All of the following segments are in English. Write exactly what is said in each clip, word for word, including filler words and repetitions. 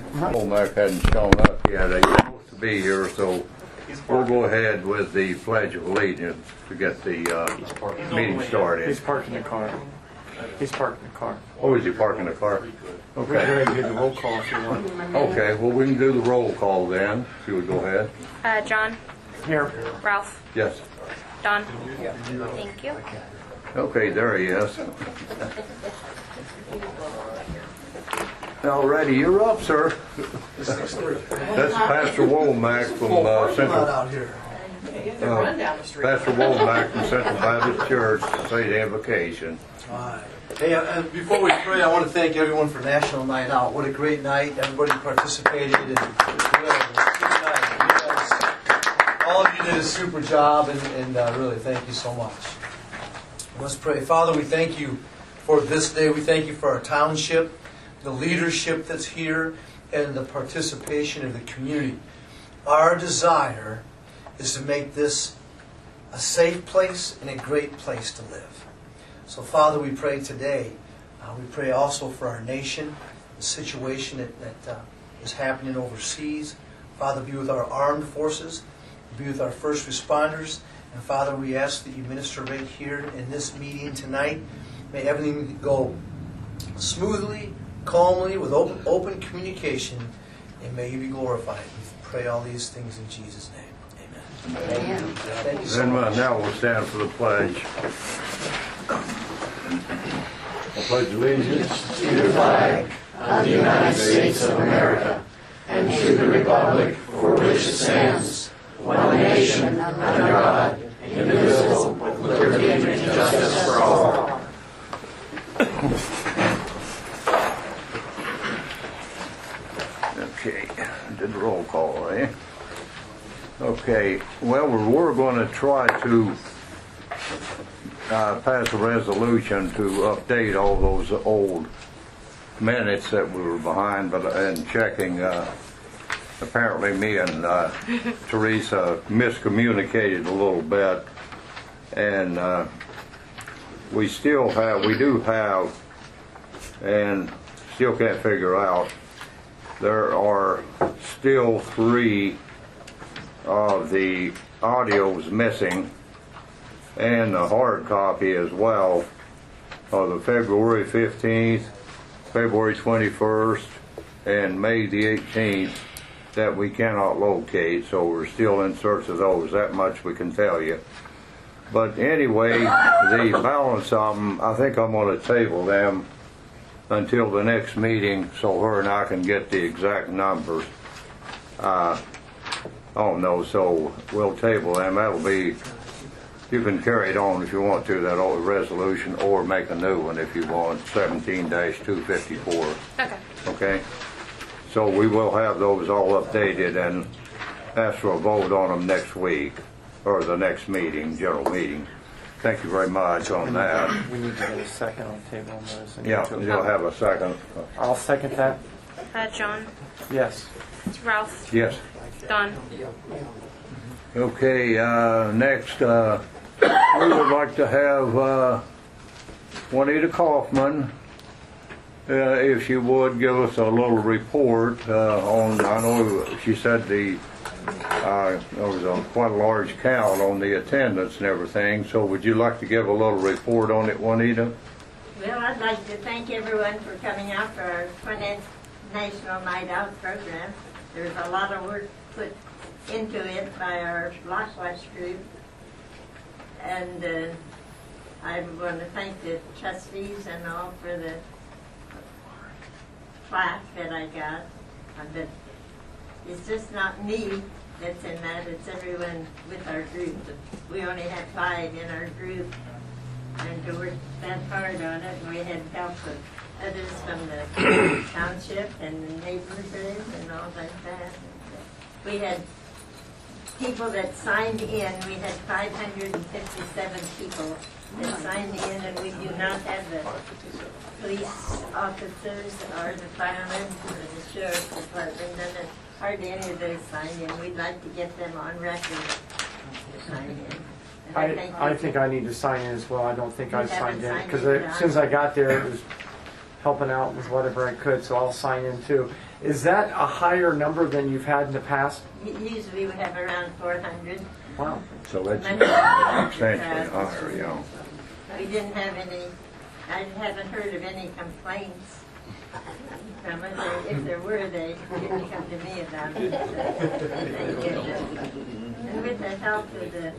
Womack hadn't shown up yet. He's supposed to be here, so we'll go ahead with the Pledge of Allegiance to get the uh, meeting started. He's parking the car. He's parking the car. Oh, is he parking the car? We're going Okay. to do the roll call if you want. Okay, well, we can do the roll call then. If you would go ahead. Uh, John, Here. Ralph, Yes. Don. Thank you. Okay, there he is. Alrighty, you're up, sir. That's Pastor Womack from uh, Central. out here. Uh, Pastor Womack from Central Baptist Church, Saint Invocation. All right. Hey, uh, uh, before we pray, I want to thank everyone for National Night Out. What a great night! Everybody participated, and it was really it was a good night. You guys, all of you did a super job, and, and uh, really, thank you so much. Let's pray. Father, we thank you for this day. We thank you for our township, the leadership that's here, and the participation of the community. Our desire is to make this a safe place and a great place to live. So, Father, we pray today. Uh, we pray also for our nation, the situation that, that uh, is happening overseas. Father, be with our armed forces, be with our first responders. And, Father, we ask that you minister right here in this meeting tonight. May everything go smoothly, calmly, with open, open communication, and may you be glorified. We pray all these things in Jesus' name. Amen. Amen. Thank you so Then uh, much. now we'll stand for the pledge. I pledge allegiance to the flag of the United States of America and to the republic for which it stands, one nation, under God, indivisible, with liberty and justice for all. Okay, did the roll call, eh? Okay, well, we're, we're going to try to uh, pass a resolution to update all those old minutes that we were behind, but and checking. Uh, apparently, me and uh, Teresa miscommunicated a little bit, and uh, we still have, we do have, and still can't figure out. There are still three of the audios missing, and the hard copy as well of the February fifteenth, February twenty-first, and May the eighteenth that we cannot locate, so we're still in search of those. That much we can tell you. But anyway, the balance of them, I think I'm going to table them until the next meeting so her and I can get the exact numbers. Uh, oh no, so we'll table them. That'll be, you can carry it on if you want to, that old resolution, or make a new one if you want, seventeen dash two fifty-four. Okay. Okay? So we will have those all updated and ask for a vote on them next week, or the next meeting, general meeting. Thank you very much on that. We need to get a second on the table on those. and Yeah, get to- you'll have a second. I'll second that. Uh, John, Yes. Ralph, Yes. Don. Okay, uh, next, uh, we would like to have uh, Juanita Kaufman, uh, if she would, give us a little report uh, on, I know she said the uh, there was a, quite a large count on the attendance and everything, so would you like to give a little report on it, Juanita? Well, I'd like to thank everyone for coming out for our twentieth National Night Out program. There's a lot of work put into it by our Block Watch group. And uh, I'm going to thank the trustees and all for the plaque that I got. Uh, but it's just not me that's in that, it's everyone with our group. We only have five in our group. And to work that hard on it, we had help with others from the township and the neighborhood and all like that. We had people that signed in. We had five hundred fifty-seven people that signed in, and we do not have the police officers or the firemen or the sheriff's department. None of, hardly any of those signed in. We'd like to get them on record to sign in. I, thank I you. think I need to sign in as well. I don't think You I haven't signed in. signed Because in, as soon as I got there, it was helping out with whatever I could, so I'll sign in too. Is that a higher number than you've had in the past? Usually we have around four hundred. Wow. So that's substantially higher, you know. We didn't have any, I haven't heard of any complaints from it. Or if there were, they didn't come to me about it. And with the help of the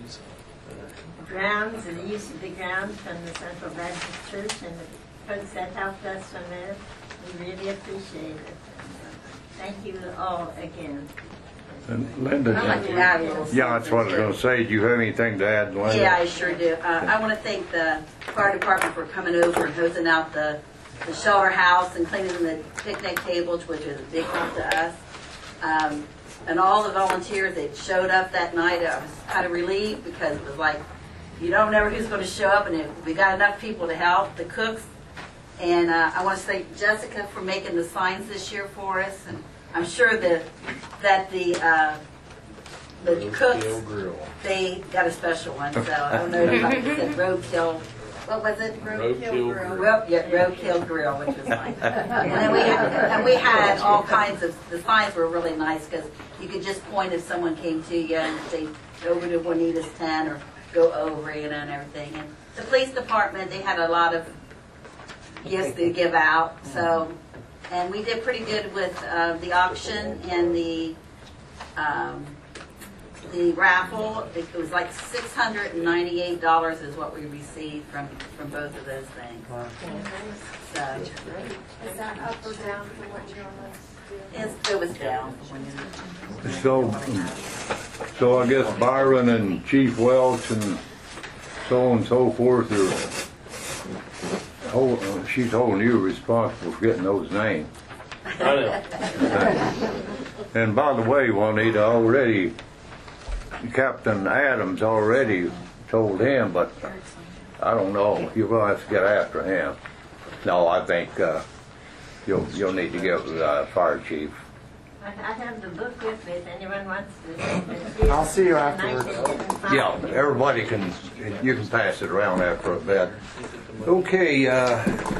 grounds and the use of the grounds from the Central Baptist Church and the folks that helped us from there, we really appreciate it. Thank you all again. And Linda, I'd like to add a little yeah, that's what I was something, going to say. Do you have anything to add, Linda? Yeah, I sure do. Uh, I want to thank the fire department for coming over and hosing out the, the shelter house and cleaning the picnic tables, which is a big help to us. Um, and all the volunteers that showed up that night, I was kind of relieved because it was like, you don't know who's going to show up, and if we got enough people to help, the cooks. And uh, I want to thank Jessica for making the signs this year for us. And I'm sure that that the uh, the cooks, they got a special one. So I don't know if I said roadkill. What was it? Roadkill Grill. Well, yeah, roadkill grill, which was nice. And then we had, and we had all kinds of. The signs were really nice because you could just point if someone came to you and say over to Juanita's tent or go over, you know, and everything. And the police department, they had a lot of gifts to give out. So, and we did pretty good with uh, the auction and the um, the raffle. It was like six hundred and ninety-eight dollars is what we received from from both of those things. Wow. So Is that up or down from what you normally do? it's, it was down. So, so I guess Byron and Chief Welch and so on and so forth are, hold, uh, she's holding you responsible for getting those names. I know. And by the way, Juanita, already, Captain Adams already told him, but I don't know, you're going to have to get after him. No, I think uh, you'll, you'll need to give the uh, fire chief. I I have the book with me if anyone wants to. I'll see you afterwards. Yeah, everybody can, you can pass it around after a bit. Okay, uh,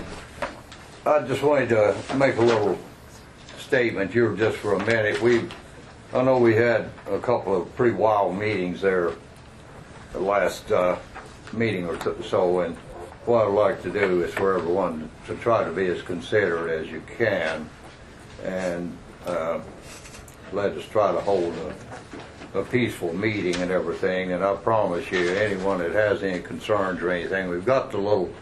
I just wanted to make a little statement here just for a minute. We, I know we had a couple of pretty wild meetings there the last uh, meeting or so, and what I'd like to do is for everyone to try to be as considerate as you can, and uh, let us try to hold a, a peaceful meeting and everything. And I promise you, anyone that has any concerns or anything, we've got the little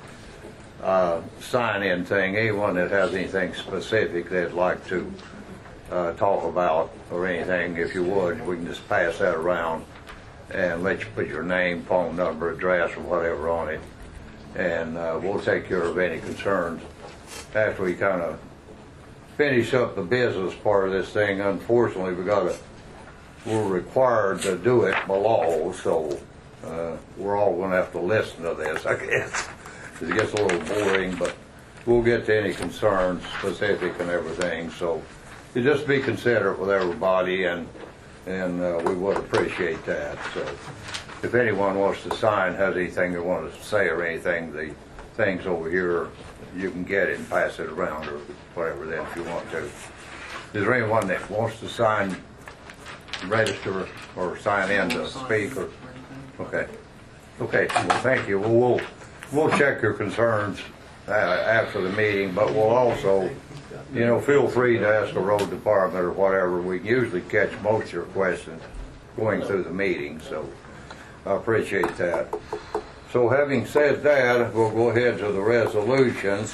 uh, sign-in thing. Anyone that has anything specific they'd like to uh, talk about or anything, if you would, we can just pass that around and let you put your name, phone number, address, or whatever on it. And uh, we'll take care of any concerns after we kind of finish up the business part of this thing. Unfortunately, we got to, we're required to do it by law, so uh, we're all going to have to listen to this, I guess. It gets a little boring, but we'll get to any concerns, specific and everything. So you just be considerate with everybody, and and uh, we would appreciate that. So if anyone wants to sign, has anything they want to say or anything, the things over here, you can get it and pass it around or whatever then if you want to. Is there anyone that wants to sign, register, or sign in to speak? Or okay, okay. Well, thank you. Well, we'll we'll check your concerns uh, after the meeting, but we'll also, you know, feel free to ask the road department or whatever. We usually catch most of your questions going through the meeting, so I appreciate that. So having said that, we'll go ahead to the resolutions,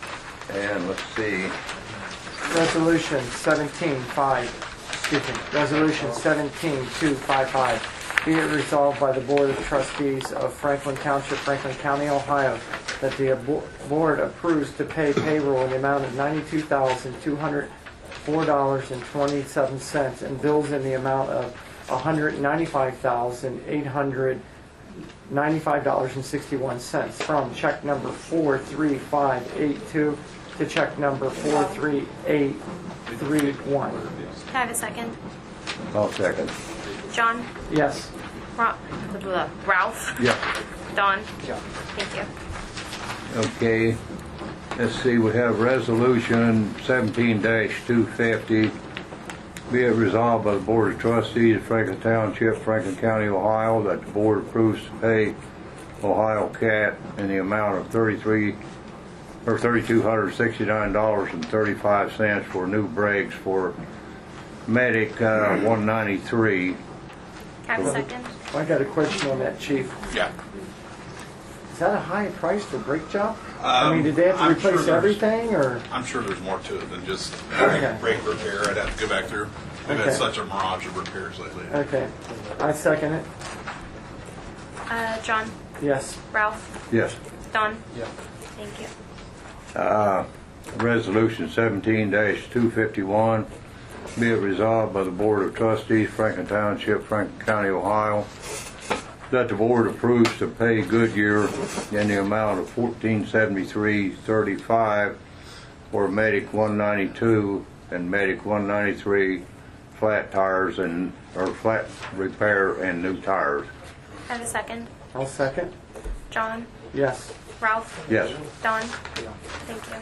and let's see. Resolution seventeen five, excuse me, Resolution seventeen two fifty-five. Be it resolved by the Board of Trustees of Franklin Township, Franklin County, Ohio, that the abo- board approves to pay payroll in the amount of ninety-two thousand two hundred four dollars and twenty-seven cents and bills in the amount of one hundred ninety-five thousand eight hundred ninety-five dollars and sixty-one cents from check number four three five eight two to check number four three eight three one. Can I have a second? I'll second. John? Yes. Ra- blah, Ralph? Yeah. Don? Yeah. Thank you. Okay. let's see, we have resolution seventeen two fifty. Be it resolved by the Board of Trustees of Franklin Township, Franklin County, Ohio, that the board approves to pay Ohio Cat in the amount of thirty-three or thirty-two hundred sixty-nine dollars and thirty-five cents for new brakes for Medic uh, one ninety-three. Have a second. I got a question on that, Chief. Yeah. Is that a high price for brake job? I mean, did they have to Um, I'm replace sure there's- everything, or? I'm sure there's more to it than just Okay. brake repair. I'd have to go back through. We've Okay. had such a mirage of repairs lately. Okay, I second it. Uh, John, Yes. Ralph, Yes. Don. Yeah. Thank you. Uh, Resolution seventeen two fifty-one, be it resolved by the Board of Trustees, Franklin Township, Franklin County, Ohio, that the board approves to pay Goodyear in the amount of fourteen seventy-three thirty-five for Medic one ninety-two and Medic one ninety-three flat tires and, or flat repair and new tires. Have a second. I'll second. John, Yes. Ralph, Yes. Don. Thank you.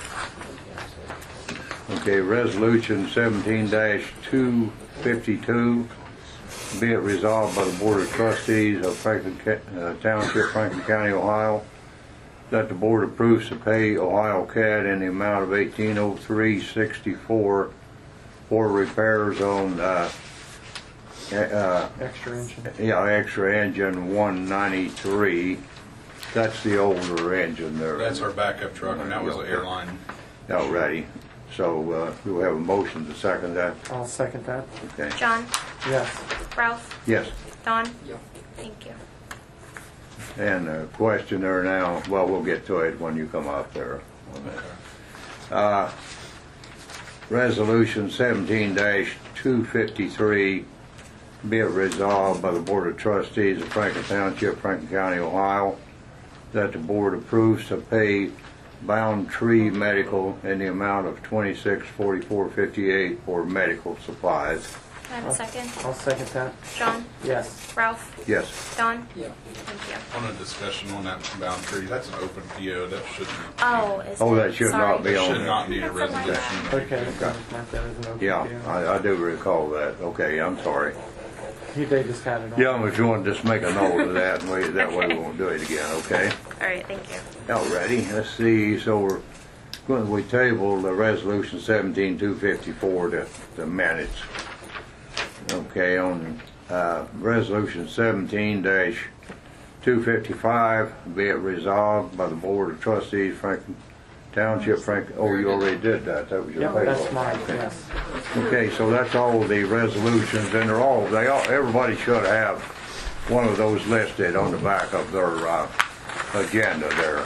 Okay, resolution seventeen two fifty-two, be it resolved by the Board of Trustees of Franklin Ca- uh, Township, Franklin County, Ohio, that the board approves to pay Ohio Cat in the amount of eighteen oh three sixty-four for repairs on, uh, uh, Extra engine. yeah, extra engine one ninety-three. That's the older engine there. That's our backup truck, and that was an airline. Alrighty. So, uh, do we have a motion to second that? I'll second that. Okay. John, Yes. Ralph, Yes. Don. Thank you. And a question there now, well, we'll get to it when you come up there. Uh, Resolution seventeen two fifty-three, be it resolved by the Board of Trustees of Franklin Township, Franklin County, Ohio, that the board approves to pay Bound Tree Medical in the amount of twenty-six forty-four fifty-eight for medical supplies. Have a second. I'll second that. John, Yes. Ralph, Yes. Don. Thank you. On a discussion on that bound tree, that's an open P O. That shouldn't. Oh, is Oh, it? that should Sorry. not be on Should there. not need a That's something like resolution. Okay. Just mark that as an open Yeah, deal. I, I do recall that. Okay, I'm sorry. He, they just had it on. Yeah, if you want to just make a note of that, and we, that way we won't do it again, okay? All right. Thank you. Alrighty, let's see, so we're, going we tabled the resolution seventeen two fifty-four to the minutes. Okay, on, uh, resolution seventeen two fifty-five, be it resolved by the Board of Trustees, Franklin Township, Franklin, oh, you already did that, that was your Yeah, payroll. that's mine, Okay. yes. Okay, so that's all the resolutions, and they're all, they all, everybody should have one of those listed on the back of their, uh, agenda there.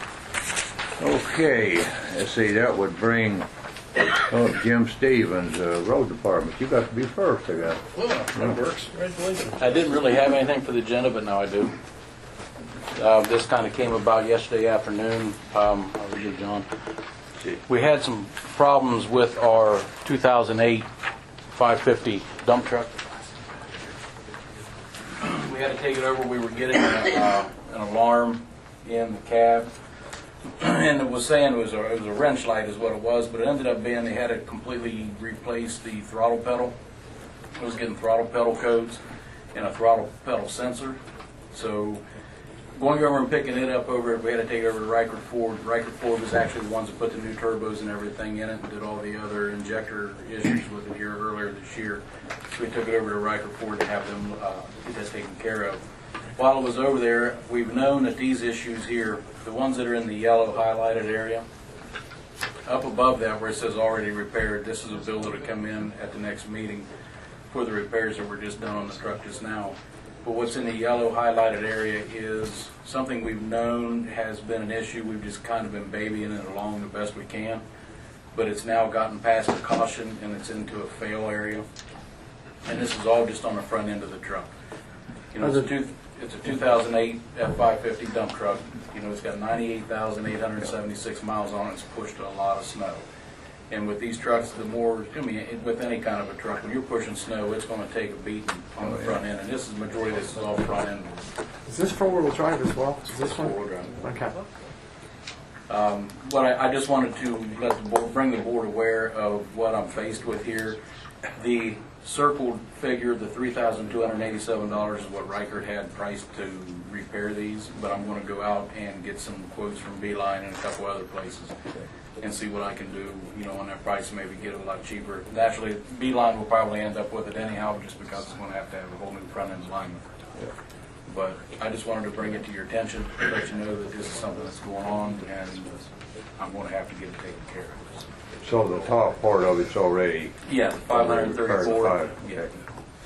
Okay, let's see, that would bring up Jim Stevens, uh, Road Department. You got to be first, I guess. That works. I didn't really have anything for the agenda, but now I do. Uh, This kind of came about yesterday afternoon. Um, How are you, John? We had some problems with our two thousand eight five fifty dump truck. We had to take it over. We were getting a, uh, an alarm in the cab. And it was saying it was, a, it was a wrench light is what it was, but it ended up being they had to completely replace the throttle pedal. It was getting throttle pedal codes and a throttle pedal sensor. So going over and picking it up over, we had to take it over to Reichert Ford. Reichert Ford was actually the ones that put the new turbos and everything in it and did all the other injector issues with it here earlier this year. So we took it over to Reichert Ford to have them uh, get this taken care of. While it was over there, we've known that these issues here, the ones that are in the yellow highlighted area, up above that where it says already repaired, this is a bill that'll come in at the next meeting for the repairs that were just done on the truck just now. But what's in the yellow highlighted area is something we've known has been an issue. We've just kind of been babying it along the best we can. But it's now gotten past the caution and it's into a fail area. And this is all just on the front end of the truck. You know, it's a two, it's a two thousand eight F five fifty dump truck. You know, it's got ninety-eight thousand eight hundred seventy-six miles on it. It's pushed a lot of snow. And with these trucks, the more, I mean, with any kind of a truck, when you're pushing snow, it's going to take a beating on the front end. And this is, majority of this is all front end. Is this four-wheel drive as well? Is this one? Four-wheel drive. Okay. Um, But I, I just wanted to let the board, bring the board aware of what I'm faced with here. The circled figure, the three thousand two hundred eighty-seven dollars is what Reichert had priced to repair these, but I'm going to go out and get some quotes from Beeline and a couple other places and see what I can do, you know, on that price, maybe get it a lot cheaper. Naturally, Beeline will probably end up with it anyhow, just because it's going to have to have a whole new front end alignment. But I just wanted to bring it to your attention, to let you know that this is something that's going on, and I'm going to have to get it taken care of. So the top part of it's already. Yeah, five hundred thirty-four. Five, Yeah. okay.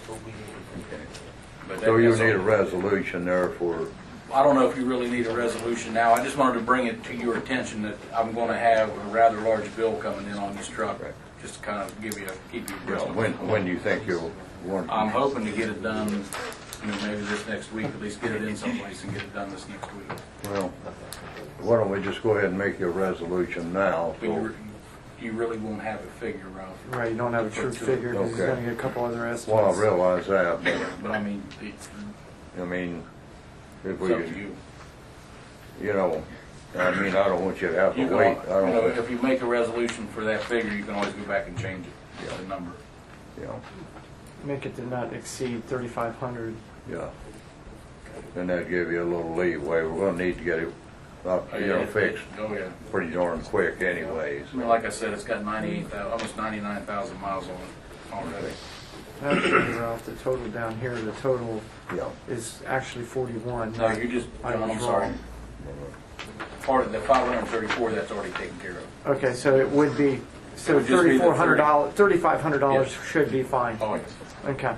But So that- you that's need a all. resolution there for, I don't know if you really need a resolution now. I just wanted to bring it to your attention that I'm going to have a rather large bill coming in on this truck, just to kind of give you, a keep you you know, abreast. when, when you think you'll want. I'm hoping to get it done, you know, maybe this next week, at least get it in someplace and get it done this next week. Well, why don't we just go ahead and make your resolution now? But you, you really won't have a figure, Ralph. Right, you don't have a true figure because he's Okay. going to get a couple other estimates. Well, I realize that, but, But I mean, it's, I mean, if it's we, up to you. you know, I mean, I don't want you to have to You can, wait. al- I you know, don't, if you make a resolution for that figure, you can always go back and change it, the number. you know, Make it to not exceed thirty-five hundred. yeah. And that'd give you a little leeway. We're gonna need to get it, up, you know, fixed Oh, yeah. pretty darn quick anyways. I mean, like I said, it's got ninety-eight thousand, almost ninety-nine thousand miles on it already. Actually, Ralph, the total down here, the total Yeah. is actually forty-one. No, you just, I John, was I'm sorry. wrong. Part of the five hundred thirty-four, that's already taken care of. Okay, so it would be, It so would just be the thirty-four hundred dollars, thirty-five hundred dollars Yes. should be fine. Oh, yes. Okay.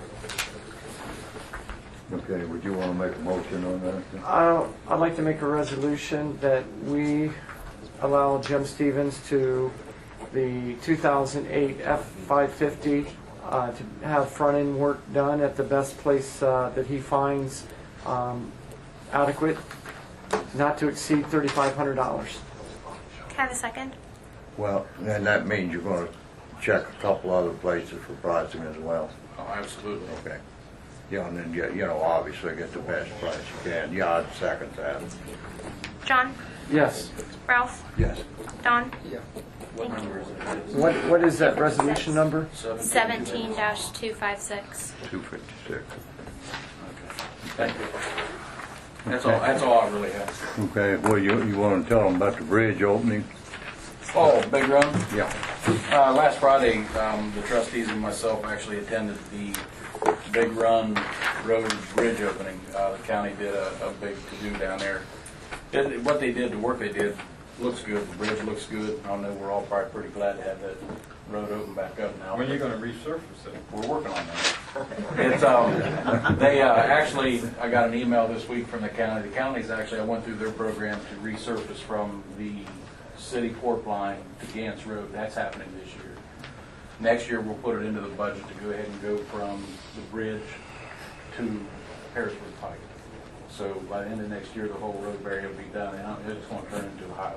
Okay, would you wanna make a motion on that? Uh, I'd like to make a resolution that we allow Jim Stevens to the two thousand eight F five fifty uh, to have front-end work done at the best place uh, that he finds um, adequate, not to exceed thirty-five hundred dollars. Can I have a second? Well, and that means you're gonna check a couple other places for pricing as well. Oh, absolutely. Okay. Yeah, and then get, you know, obviously get the best price you can. Yeah, I'd second that. John? Yes. Ralph? Yes. Don? What number is it? What What is that resolution number? Seventeen dash two five six. Two fifty-six. Thank you. That's all, that's all I really have. Okay, well, you, you wanna tell them about the bridge opening? Oh, Big Run? Yeah. Uh, last Friday, um, the trustees and myself actually attended the Big Run Road Bridge opening. Uh, the county did a, a big to-do down there. It, what they did, the work they did, looks good. The bridge looks good. I know we're all probably pretty glad to have that road open back up now. When are you gonna resurface it? We're working on that. It's, um, they, uh, actually, I got an email this week from the county. The county's actually, I went through their program to resurface from the city court line to Gantz Road. That's happening this year. Next year, we'll put it into the budget to go ahead and go from the bridge to Harrisburg Pike. So by the end of next year, the whole road barrier will be done, and it's going to turn into a highway.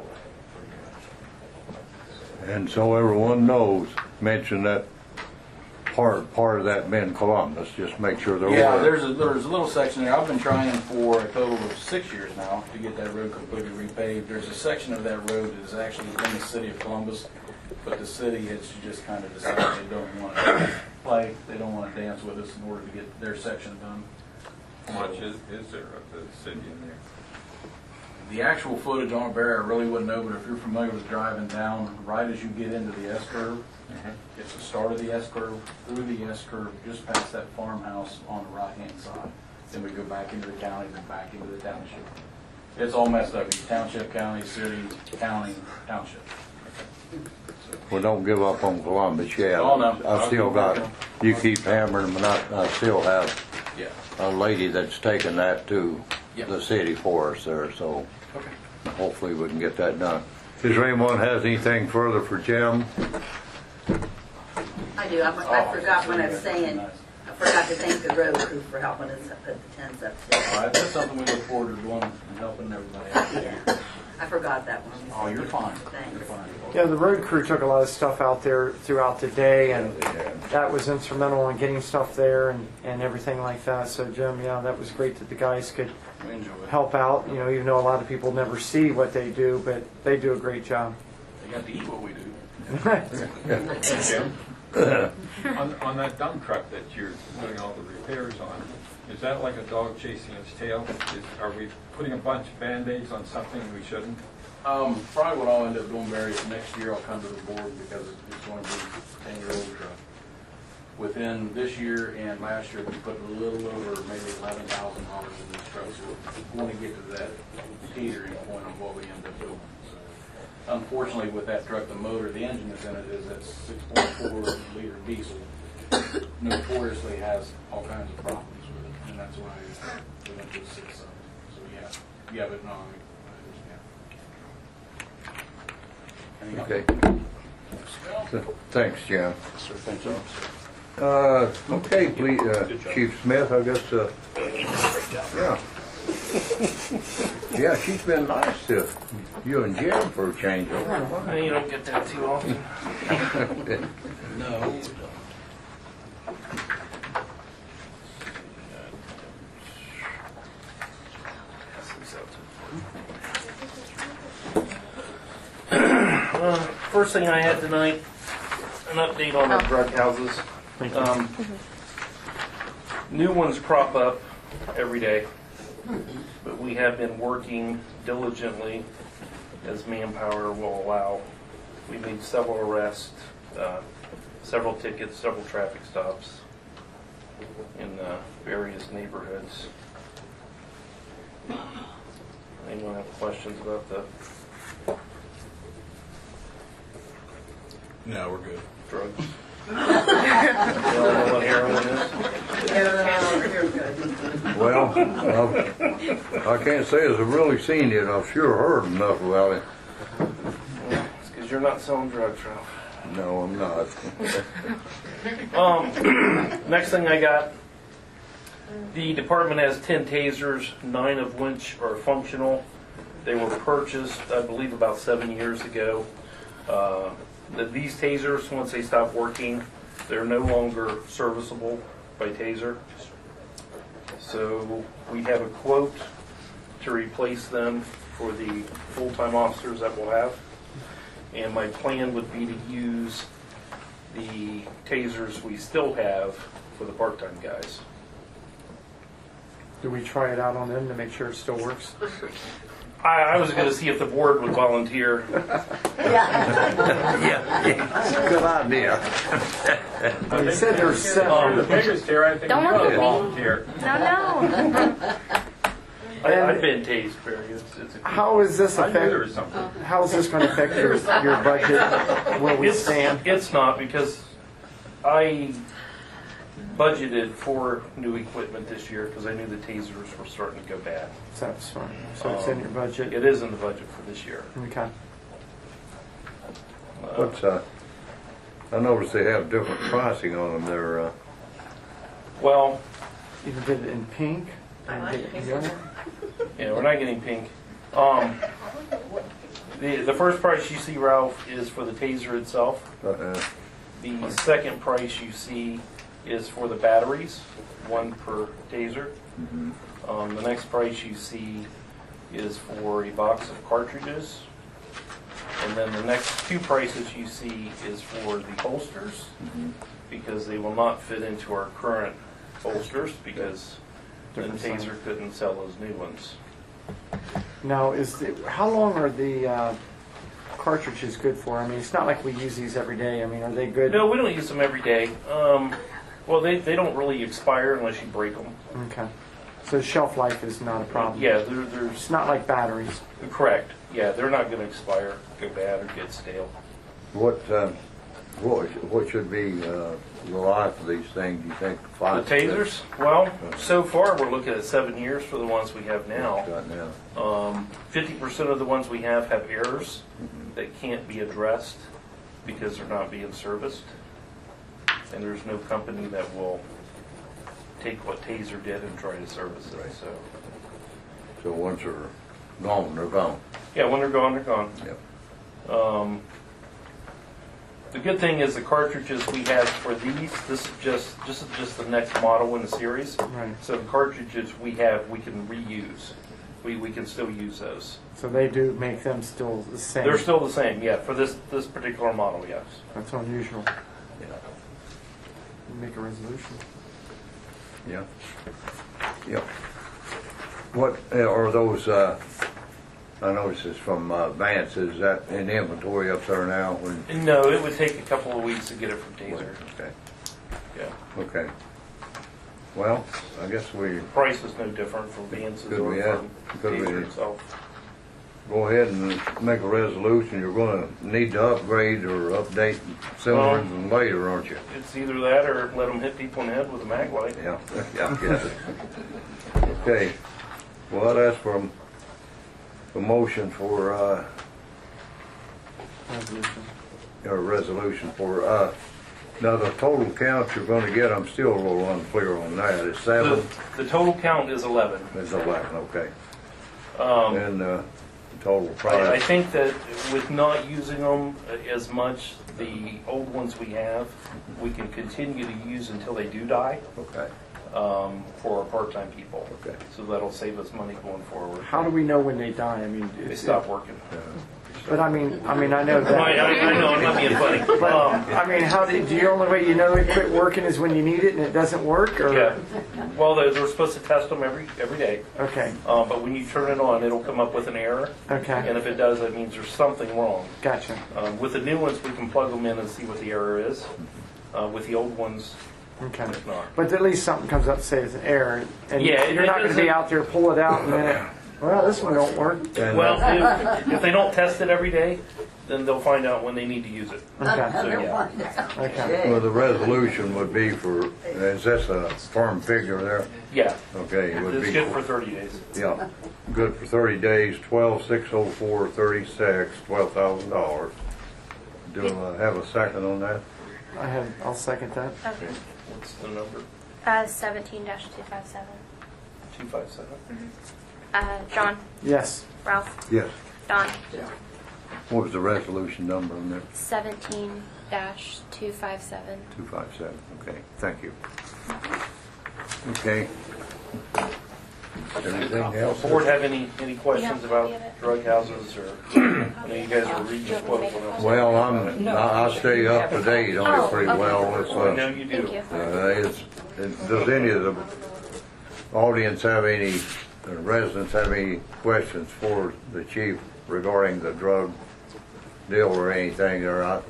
And so everyone knows, mention that part, part of that being Columbus, just make sure they're Yeah, aware. there's a, there's a little section there. I've been trying for a total of six years now to get that road completely repaved. There's a section of that road that is actually in the city of Columbus, but the city has just kind of decided they don't want to play, they don't want to dance with us in order to get their section done. How much is, is there of the city in there? The actual footage on a barrier I really wouldn't know, but if you're familiar with driving down right as you get into the S curve, it's the start of the S curve, through the S curve, just past that farmhouse on the right-hand side. Then we go back into the county, then back into the township. It's all messed up. You township, county, city, county, township. Well, don't give up on Columbus yet. Oh, no. I still got, you keep hammering them, and I, I still have Yeah. a lady that's taking that to Yep. the city for us there, so Okay. hopefully we can get that done. Is there anyone has anything further for Jim? I do, I I forgot when I was saying, I forgot to thank the road crew for helping us put the tents up All today. right, that's something we look forward to doing and helping everybody out. Yeah. I forgot that one. Oh, you're fine. Thanks. You're fine. Yeah, the road crew took a lot of stuff out there throughout the day, and Yeah. that was instrumental in getting stuff there and, and everything like that. So, Jim, yeah, that was great that the guys could We enjoy it. help out. You know, even though a lot of people never see what they do, but they do a great job. They got to eat what we do. Jim, on, on that dump truck that you're doing all the repairs on, is that like a dog chasing its tail? Is, are we putting a bunch of Band-Aids on something we shouldn't? Um, probably what I'll end up doing, Barry, is next year I'll come to the board because it's going to be a ten-year-old truck. Within this year and last year, we put a little over maybe eleven thousand dollars in this truck, so we want to get to that teetering point of what we end up doing. So, unfortunately, with that truck, the motor, the engine that's in it is that six point four liter diesel. Notoriously has all kinds of problems with it, and that's why we went to a six seven. So yeah, yeah, but no, I understand. Okay. So, thanks, Jim. Sir, thank you. Uh, okay, please, uh, Chief Smith, I guess, uh, yeah. Yeah, she's been nice to you and Jim for a change. You don't get that too often. No. Uh, first thing I had tonight, an update on our drug houses. Um, new ones crop up every day, but we have been working diligently as manpower will allow. We made several arrests, uh, several tickets, several traffic stops in uh, various neighborhoods. Anyone have questions about the No, we're good. drugs? You all know what heroin is? Well, I've- I can't say as I've really seen it, I've sure heard enough about it. Well, it's because you're not selling drugs, Ralph. No, I'm not. Um, next thing I got, the department has ten tasers, nine of which are functional. They were purchased, I believe, about seven years ago. Uh, the, these tasers, once they stop working, they're no longer serviceable by taser. So we have a quote to replace them for the full-time officers that we'll have. And my plan would be to use the tasers we still have for the part-time guys. Do we try it out on them to make sure it still works? I, I was going to see if the board would volunteer. Yeah, good idea. They said there were You're seven. the biggest here, I think Don't you look ought at to me. volunteer. No, no. I, I've been tased, Barry. It's, it's a, How is this I knew there was affect? something. How is this going to affect your your budget where we it's, stand? it's not because I budgeted for new equipment this year because I knew the tasers were starting to go bad. So that's fine. So it's in your budget. It is in the budget for this year. Okay. Uh, What's, uh, I noticed they have different pricing on them. They're, uh, well, You can get it in pink. And get it in yellow. yeah, we're not getting pink. Um, the the first price you see, Ralph, is for the taser itself. uh, The second price you see is for the batteries, one per taser. Um, the next price you see is for a box of cartridges. And then the next two prices you see is for the holsters, because they will not fit into our current holsters because the Different size. taser couldn't sell those new ones. Now, is the, how long are the uh, cartridges good for? I mean, it's not like we use these every day. I mean, are they good? No, we don't use them every day. Um, well, they, they don't really expire unless you break them. Okay. So shelf life is not a problem. Yeah, they're, they're It's not like batteries. correct. Yeah, they're not going to expire, go bad, or get stale. what, um, what, what should be, uh, the life of these things, do you think? The Five, tasers, well, so far we're looking at seven years for the ones we have six, now. Right now. Um, fifty percent of the ones we have have errors that can't be addressed because they're not being serviced. And there's no company that will take what Taser did and try to service it. So So once they're gone, they're gone. Yeah, when they're gone, they're gone. Yep. Um, the good thing is the cartridges we have for these, this is just, this is just the next model in the series. Right. So the cartridges we have, we can reuse. We, we can still use those. So they do make them still the same. They're still the same, yeah, for this, this particular model, yes. That's unusual. Yeah. Make a resolution. Yeah. Yep. What uh, are those, uh, I noticed it's from uh, Vance, is that in inventory up there now? When- No, it would take a couple of weeks to get it from Taser. Okay, Yeah. okay. Well, I guess we Price is no different from Vance's Could or we add- from could we- Taser itself. go ahead and make a resolution. You're gonna need to upgrade or update cylinders and later, aren't you? It's either that or let them hit people in the head with a mag light. Yeah, yeah, yeah. Okay, well, I'd ask for a, a motion for, uh, Resolution. a resolution for, uh, now the total count you're gonna get, I'm still a little unclear on that. Is The, seven? the total count is eleven. It's eleven, okay. Um, And, uh, the total I, I price? think that with not using them as much, the old ones we have, we can continue to use until they do die, Okay, um, for our part-time people. okay. So that'll save us money going forward. How do we know when they die? I mean, They it's- stop working. Uh, But I mean, I mean, I know I, I, that. I know, I'm not being funny. But Um, I mean, how do, do you only way you know it quit working is when you need it and it doesn't work, or? yeah. Well, they're, they're supposed to test them every, every day. Okay, Uh, but when you turn it on, it'll come up with an error. And okay, if it does, that means there's something wrong. gotcha. Um, with the new ones, we can plug them in and see what the error is. Uh, with the old ones, Okay. it's not. But at least something comes up, says an error, and Yeah, it- you're not it going to be doesn't- out there, pull it out, and then, it, well, this one don't work. And, Well, uh, if, if they don't test it every day, then they'll find out when they need to use it. Okay, So, yeah. okay. Well, the resolution would be for, is this a firm figure there? Yeah, Okay, it would it's be. good for thirty days. Yeah, good for thirty days, twelve six oh four thirty-six, twelve thousand dollars. Do I have a second on that? I have, I'll second that. Okay. What's the number? Uh, seventeen dash two five seven. Two five seven. Uh, John, Yes. Ralph, Yes. Don, What was the resolution number on there? seventeen dash two five seven. Two five seven, okay, thank you. Okay. Anything else? Board have any, any questions Yeah, about we have it. drug houses or, I know you guys are reading quotes on us. Well, I'm, I I stay up to date on it pretty well. It's, I know uh, you Thank do. you. uh, it's, it- does any of the audience have any, uh, residents have any questions for the chief regarding the drug deal or anything, or I,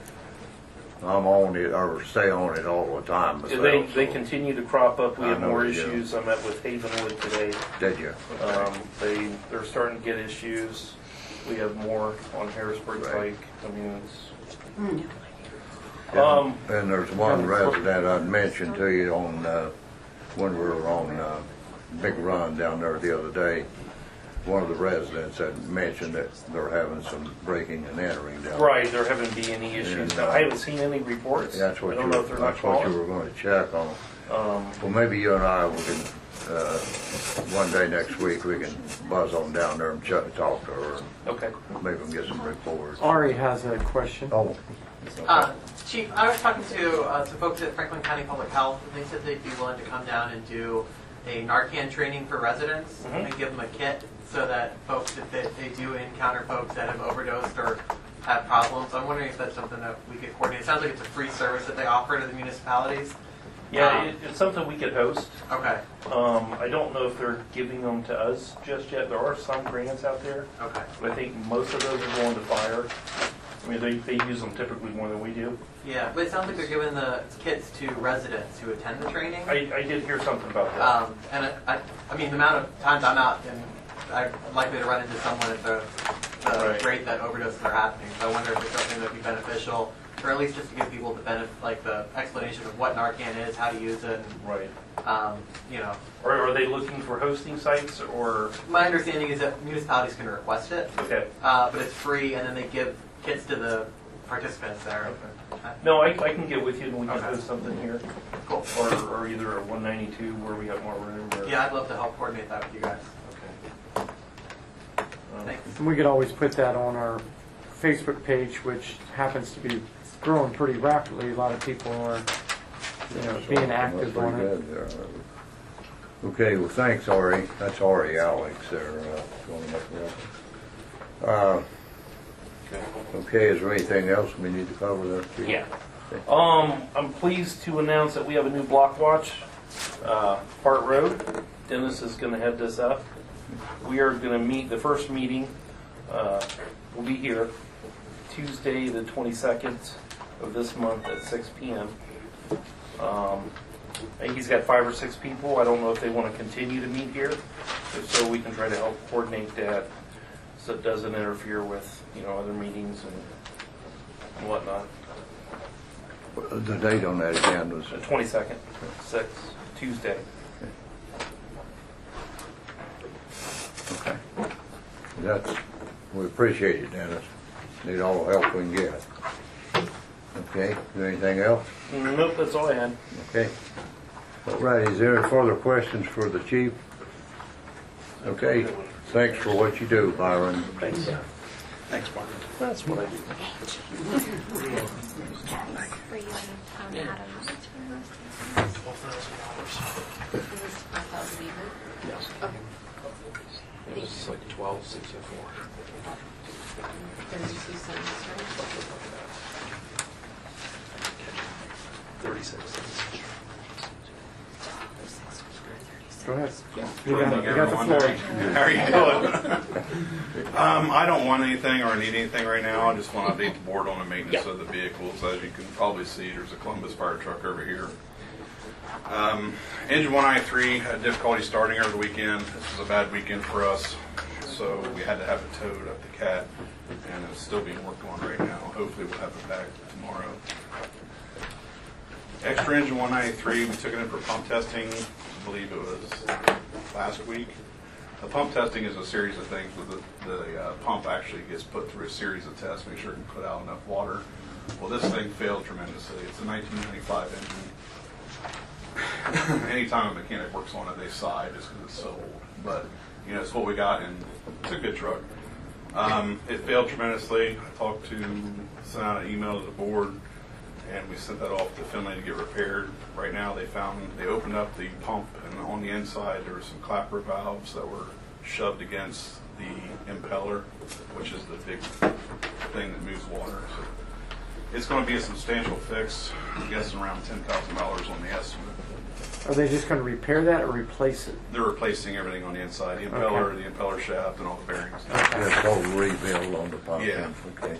I'm on it, or stay on it all the time They, myself. they continue to crop up. We I have know more they do. issues. I met with Havenwood today. Did you? Um, they, they're starting to get issues. We have more on Harrisburg Right. Pike. I mean, it's, Yeah. um, And there's one resident I'd mentioned to you on, uh, when we were on, uh, Big Run down there the other day. One of the residents had mentioned that they're having some breaking and entering down there. right, there haven't been any issues. And, Now, uh, I haven't seen any reports. That's what I you don't know were, if they're not that's what you calling. were gonna check on. Um, Well, maybe you and I, we can, uh, one day next week, we can buzz on down there and ch- talk to her. okay. Maybe we can get some reports. Ari has a question. Oh. Uh, Chief, I was talking to uh, some folks at Franklin County Public Health, and they said they'd be willing to come down and do a Narcan training for residents Mhm. and give them a kit so that folks, if they, they do encounter folks that have overdosed or have problems, I'm wondering if that's something that we could coordinate. It sounds like it's a free service that they offer to the municipalities. Yeah, Um, it, it's something we could host. Okay, Um, I don't know if they're giving them to us just yet. There are some grants out there, okay. but I think most of those are going to fire. I mean, they, they use them typically more than we do. Yeah, but it sounds like they're giving the kits to residents who attend the training. I, I did hear something about that. Um, and I, I, I mean, the amount of times I'm out, and I'm likely to run into someone at the, the Right. rate that overdoses are happening. So I wonder if it's something that would be beneficial, or at least just to give people the benefit, like the explanation of what Narcan is, how to use it, Right. and, um, you know. Or are they looking for hosting sites or, My understanding is that municipalities can request it, okay. uh, but it's free, and then they give kits to the participants there. Okay. No, I, I can get with you and we can Okay. host something here. Cool. Or, or either at one ninety-two where we have more room or. Yeah, I'd love to help coordinate that with you guys. Okay. And we could always put that on our Facebook page, which happens to be growing pretty rapidly. A lot of people are, you know, being active on it. Pretty good there. Okay, well, thanks, Ari. That's Ari Alex there. Uh, going up there. Uh, okay, is there anything else we need to cover there? Chief? Yeah. Um, I'm pleased to announce that we have a new block watch, uh, Hart Road. Dennis is going to head this up. We are going to meet, the first meeting uh, will be here Tuesday the twenty-second of this month at six p m Um, I think he's got five or six people. I don't know if they want to continue to meet here. If so, we can try to help coordinate that so it doesn't interfere with, you know, other meetings and, and whatnot. The date on that again was The twenty-second, six, Tuesday. okay. That's we appreciate it, Dennis. Need all the help we can get. Okay. Is there anything else? Nope, that's all I had. Okay. All right. Is there any further questions for the chief? Okay. Thanks for what you do, Byron. Thanks. Thanks, Mark. That's what I do. For you and um, Adam. Yes. Okay. It's like twelve sixty-four. Thirty-two cents, right? Thirty-six. Go ahead. Good You got, morning, you got the everyone. floor. How are you doing? um, I don't want anything or need anything right now. I just want to update the board on the maintenance of the vehicles. As you can probably see, there's a Columbus fire truck over here. Um, engine one ninety-three had difficulty starting over the weekend. This was a bad weekend for us, so we had to have it towed up to Cat, and it's still being worked on right now. Hopefully we'll have it back tomorrow. Extra engine one ninety-three, we took it in for pump testing, I believe it was last week. The pump testing is a series of things where the, the uh, pump actually gets put through a series of tests, make sure it can put out enough water. Well, this thing failed tremendously. It's a nineteen ninety-five engine. Anytime a mechanic works on it, they sigh just because it's so old. But, you know, it's what we got, and it's a good truck. Um, it failed tremendously. I talked to, sent out an email to the board, and we sent that off to Finley to get repaired. Right now, they found, they opened up the pump, and on the inside, there were some clapper valves that were shoved against the impeller, which is the big thing that moves water. So it's going to be a substantial fix. I'm guessing around ten thousand dollars on the estimate. Are they just going to repair that or replace it? They're replacing everything on the inside, the impeller, Okay. the impeller shaft, and all the bearings. Yeah, total rebuild on the pump. Yeah. Okay.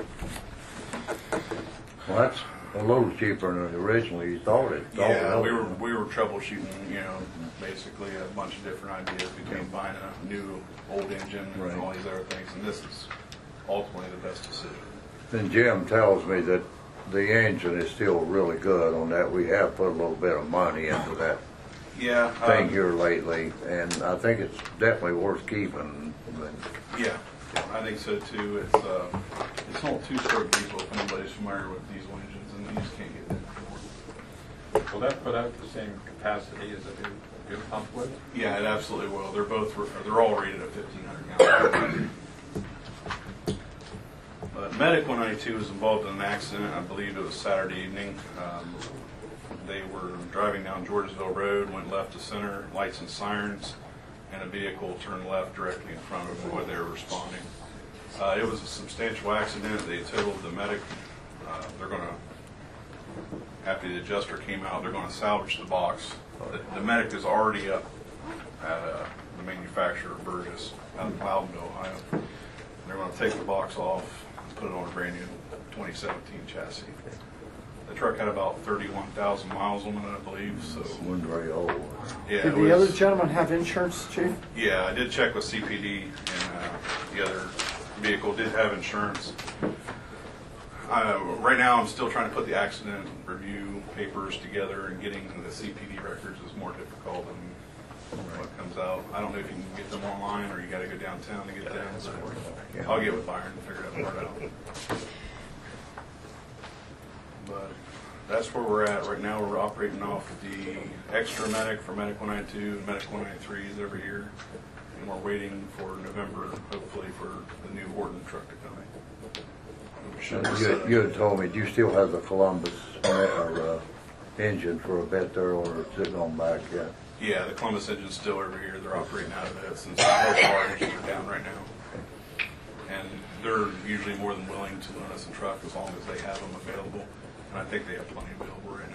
Well, that's a little cheaper than originally you thought it. thought Yeah, it we were was. we were troubleshooting, you know, basically a bunch of different ideas between buying a new old engine and Right. all these other things, and this is ultimately the best decision. And Jim tells me that the engine is still really good on that. We have put a little bit of money into that Yeah. thing um, here lately, and I think it's definitely worth keeping. But Yeah, I think so too. It's uh, it's an old two-stroke diesel. If anybody's familiar with diesel engines, and you just can't get that. Will that put out the same capacity as a new, new pump would? Yeah, it absolutely will. They're both they're all rated at fifteen hundred gallons. But Medic one ninety-two was involved in an accident. I believe it was Saturday evening. Um, they were driving down Georgesville Road, went left to center, lights and sirens, and a vehicle turned left directly in front of them while they were responding. Uh, it was a substantial accident. They totaled the Medic. Uh, they're going to, after the adjuster came out, they're going to salvage the box. The, the Medic is already up at uh, the manufacturer, Burgess, out of Loudonville, Ohio. They're going to take the box off and put it on a brand new twenty seventeen chassis. The truck had about thirty-one thousand miles on it, I believe. So, it wasn't very old. yeah, Did it the was, other gentleman have insurance, Chief? yeah, I did check with C P D, and uh, the other vehicle did have insurance. Uh, right now, I'm still trying to put the accident review papers together, and getting the C P D records is more difficult than what comes out. I don't know if you can get them online, or you got to go downtown to get them. So I'll get with Byron to figure that part out. But that's where we're at right now. We're operating off the extra Medic for Medic one ninety-two and Medic one ninety-threes every year, and we're waiting for November, hopefully, for the new Horton truck to come in. We should set You, up- you had told me, do you still have the Columbus or, uh, engine for a bit there, or is it going back yet? Yeah, the Columbus engine's still over here. They're operating out of it since both our engines are down right now. And they're usually more than willing to loan us a truck as long as they have them available. And I think they have plenty available right now.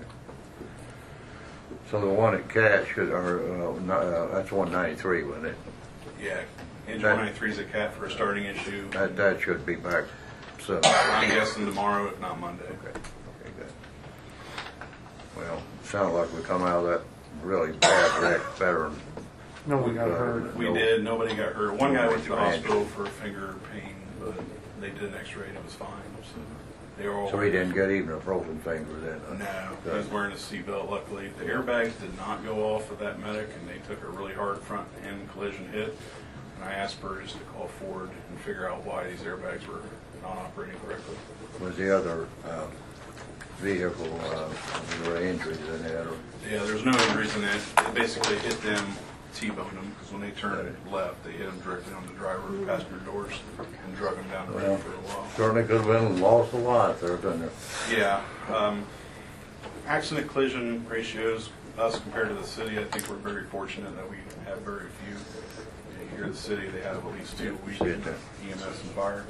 So the one at Cash, or, uh, no, uh, that's one ninety-three, wasn't it? Yeah, engine That- one ninety-three is a cat for a starting issue. That, that should be back soon. I'm guessing tomorrow, if not Monday. Okay, okay, good. Well, sounded like we come out of that really bad wreck better than. No one got hurt. We did, nobody got hurt. One guy went to the hospital for finger pain, but they did an x-ray and it was fine, so they were all. So he didn't get even a broken finger then? huh? No, he was wearing a seatbelt luckily. The airbags did not go off of that medic and they took a really hard front end collision hit. And I asked Burgess to call Ford and figure out why these airbags were not operating correctly. Was the other, uh, vehicle, uh, there were injuries in it, or? Yeah, there's no injuries in it. It basically hit them, T-boned them, because when they turned left, they hit them directly on the driver and passenger doors and drug them down the Well, road for a while. certainly could have been lost of life there, couldn't it? Yeah, um, accident collision ratios, us compared to the city, I think we're very fortunate that we have very few. Here in the city, they have at least two a week in E M S and fire.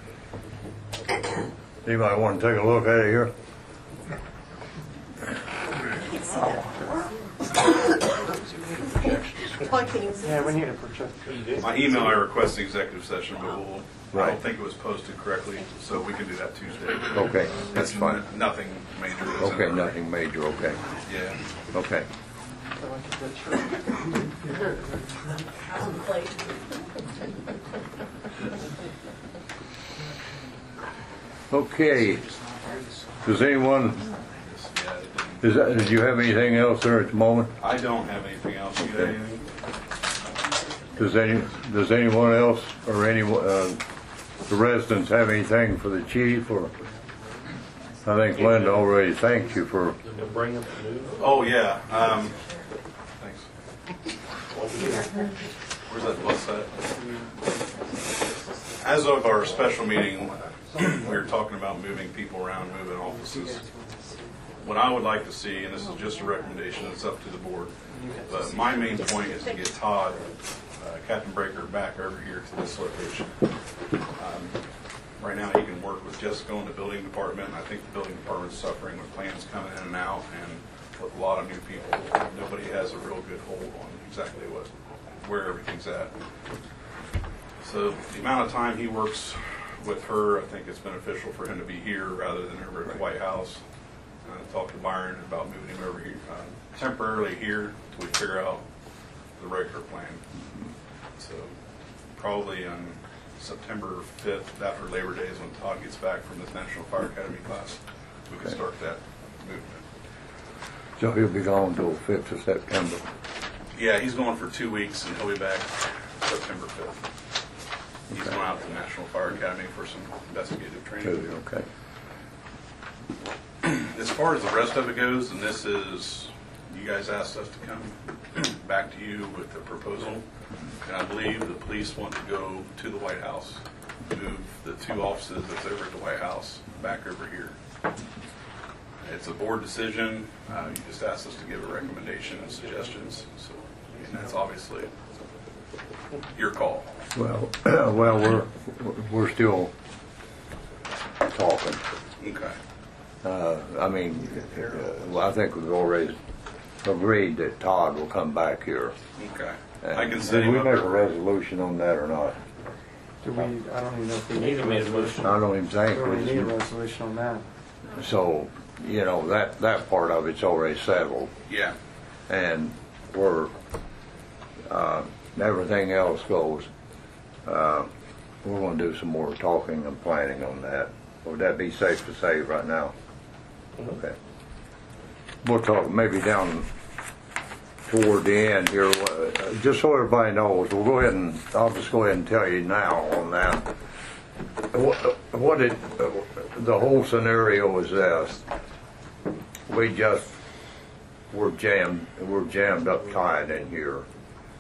Anybody want to take a look at it here? Yeah, we need a projector. My email, I request the executive session, but we'll, I Right. don't think it was posted correctly, so we can do that Tuesday. Okay, that's fine. N- Nothing major. is in Okay, it. nothing major, okay, Yeah. okay. Okay, does anyone, Yeah, it didn't- is that, did you have anything else there at the moment? I don't have anything else. You got Okay. anything? Does any, does anyone else or any, uh, the residents have anything for the chief, or? I think Linda already thanked you for, Bring up the news. Oh, yeah, um, thanks. Where's that bus at? As of our special meeting, we were talking about moving people around, moving offices. What I would like to see, and this is just a recommendation, it's up to the board, but my main point is to get Todd, uh, Captain Breaker, back over here to this location. Um, Right now, he can work with Jessica in the building department, and I think the building department's suffering with plans coming in and out, and with a lot of new people. Nobody has a real good hold on exactly what, where everything's at. So the amount of time he works with her, I think it's beneficial for him to be here rather than over at the White House. I talked to Byron about moving him over here, uh, temporarily here till we figure out the regular plan. So probably on September fifth, after Labor Day, is when Todd gets back from his National Fire Academy class. We can Okay. start that movement. so he'll be gone till fifth of September. Yeah, he's going for two weeks and he'll be back September fifth. He's Okay. going out to the National Fire Academy for some investigative training. Two, okay. As far as the rest of it goes, and this is, you guys asked us to come back to you with a proposal, and I believe the police want to go to the White House, move the two offices that's over at the White House back over here. It's a board decision. Uh, you just asked us to give a recommendation and suggestions, so, and that's obviously your call. Well, well, we're, we're still talking. Okay. Uh, I mean, uh, well, I think we've already agreed that Todd will come back here. Okay. And I can set Did him we up. make a resolution on that or not? Do we, I don't even know if we need Neither a made a resolution. I don't even think. Do we we need a just- resolution on that? So, you know, that, that part of it's already settled. Yeah. And we're, uh, everything else goes, uh, we're gonna do some more talking and planning on that. Would that be safe to say right now? Okay. We'll talk maybe down toward the end here, uh, just so everybody knows, we'll go ahead and, I'll just go ahead and tell you now on that. What, what it, the whole scenario is this. We just, we're jammed, we're jammed up tight in here.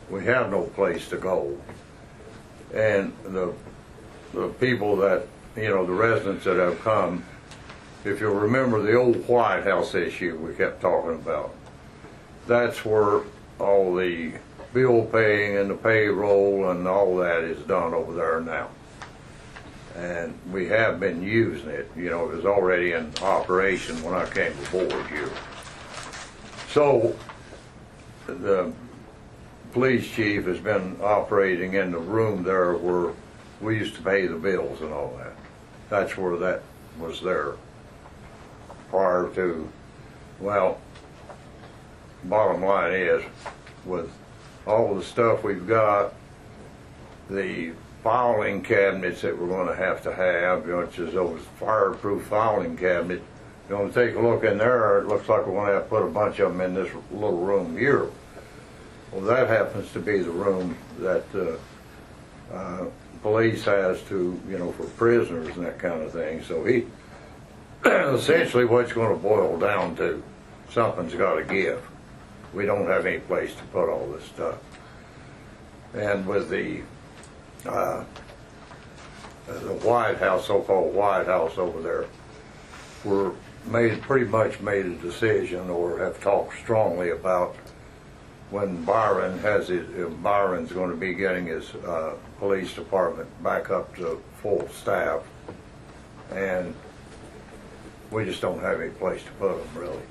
we have no place to go. And the, the people that, you know, the residents that have come, if you'll remember the old White House issue we kept talking about, that's where all the bill paying and the payroll and all that is done over there now. And we have been using it, you know, it was already in operation when I came aboard here. So the police chief has been operating in the room there where we used to pay the bills and all that. That's where that was there prior to, well, bottom line is, with all the stuff we've got, the filing cabinets that we're going to have to have, which is those fireproof filing cabinets, you're going to take a look in there, it looks like we're going to have to put a bunch of them in this little room here. Well, that happens to be the room that uh, uh, police has to, you know, for prisoners and that kind of thing. So he, essentially what it's going to boil down to, something's got to give. We don't have any place to put all this stuff. And with the uh, the White House, so-called White House over there, we're made pretty much made a decision, or have talked strongly about when Byron has his, Byron's going to be getting his uh, police department back up to full staff, and we just don't have any place to put them really.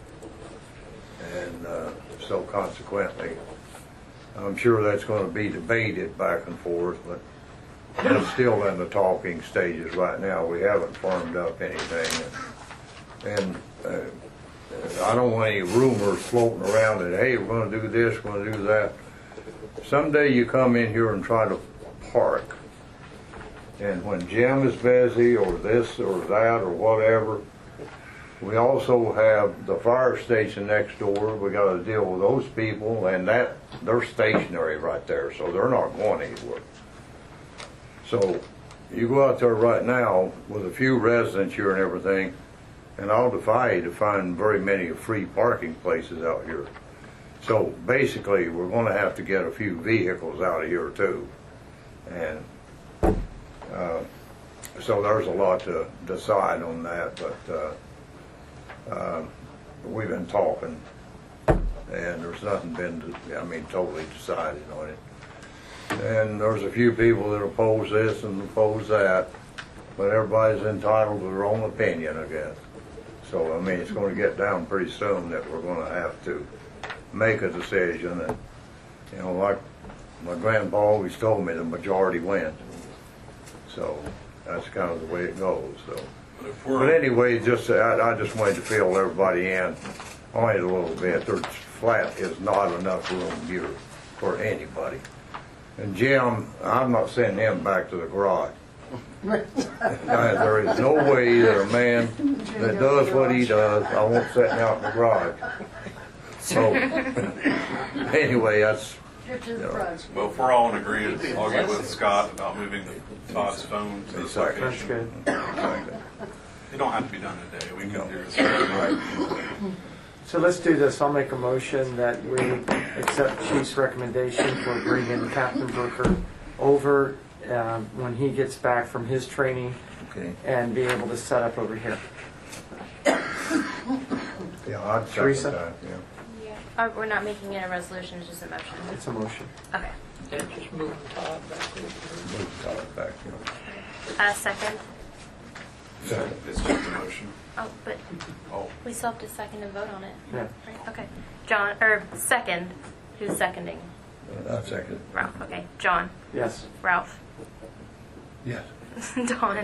And uh, so consequently, I'm sure that's going to be debated back and forth, but it's still in the talking stages right now. We haven't firmed up anything. And, and uh, I don't want any rumors floating around that, hey, we're going to do this, we're going to do that. Someday you come in here and try to park, and when Jim is busy or this or that or whatever, we also have the fire station next door. We got to deal with those people, and that they're stationary right there, so they're not going anywhere. So you go out there right now with a few residents here and everything, and I'll defy you to find very many free parking places out here. So basically, we're going to have to get a few vehicles out of here too, and uh, so there's a lot to decide on that, but. Uh, Uh, we've been talking, and there's nothing been, I mean, totally decided on it. And there's a few people that oppose this and oppose that, but everybody's entitled to their own opinion, I guess. So, I mean, it's going to get down pretty soon that we're going to have to make a decision. And, you know, like my grandpa always told me, the majority wins. So that's kind of the way it goes. So. But anyway, just I, I just wanted to fill everybody in only a little bit. There's flat is not enough room here for anybody. And Jim, I'm not sending him back to the garage. There is no way that a man that does what he does, I won't set him out in the garage. So anyway, that's. You know. Well, if we're all in agreement, I'll get with Scott about moving Todd's phone to this Exactly. location. That's good. It don't have to be done today. We can No. do this. Right. So let's do this. I'll make a motion that we accept Chief's recommendation for bringing Captain Brooker over um, when he gets back from his training Okay. and be able to set up over here. Yeah, I'd second Teresa? that, yeah. Yeah. Oh, we're not making it a resolution, it's just a motion. It's a motion. Okay. Just move Todd back over. Move Todd back, you know. Uh, second. Second. It's just a motion. Oh, but Oh, we still have to second and vote on it. Yeah. Right? Okay. John, or second. Who's seconding? I'd second. Ralph. Okay. John. Yes. Ralph. Yes. Dawn.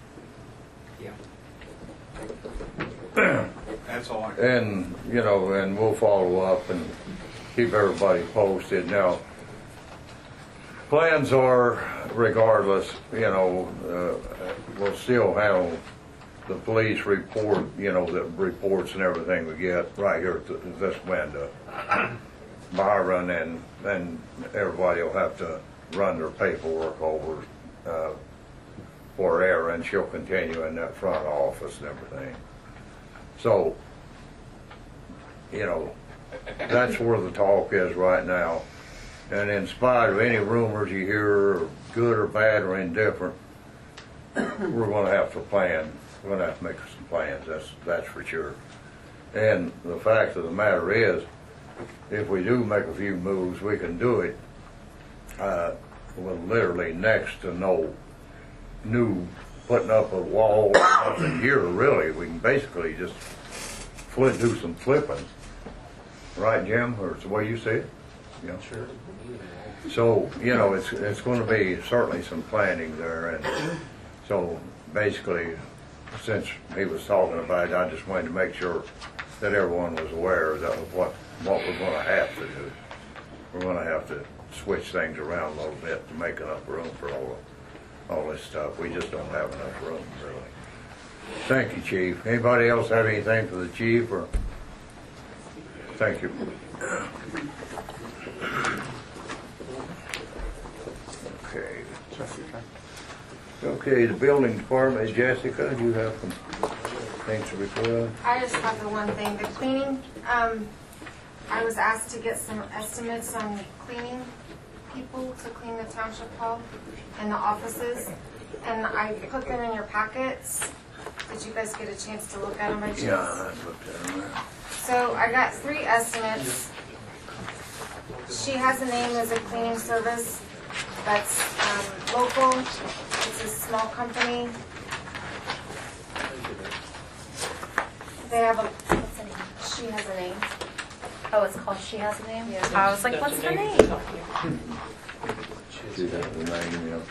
that's all I can. And, you know, and we'll follow up and keep everybody posted. Now, plans are, regardless, you know, uh, we'll still have the police report, you know, the reports and everything we get right here to this window. Byron and, and everybody will have to run their paperwork over uh, for Erin. She'll continue in that front office and everything. So, you know, that's where the talk is right now. And in spite of any rumors you hear, good or bad or indifferent, we're gonna have to plan. We're gonna have to make some plans, that's, that's for sure. And the fact of the matter is, if we do make a few moves, we can do it uh, with literally next to no new putting up a wall, nothing here really. We can basically just flip, do some flipping. Right, Jim? Or it's the way you see it? Yeah. Sure. So, you know, it's, it's going to be certainly some planning there. And so basically, since he was talking about it, I just wanted to make sure that everyone was aware of what, what we're going to have to do. We're going to have to switch things around a little bit to make enough room for all, all this stuff. We just don't have enough room, really. Thank you, Chief. Anybody else have anything for the Chief? Or thank you. Okay. Okay, the building department, Jessica, you have some things to report on? I just have the one thing, the cleaning. Um, I was asked to get some estimates on cleaning people to clean the township hall and the offices, and I put them in your packets. Did you guys get a chance to look at them by chance? Yeah, I looked at them. So I got three estimates. She has a name as a cleaning service that's um, local. It's a small company. They have a, what's the name? She has a name. Oh, it's called She Has a Name? Yeah. I was like, what's the name? She has a name, yeah.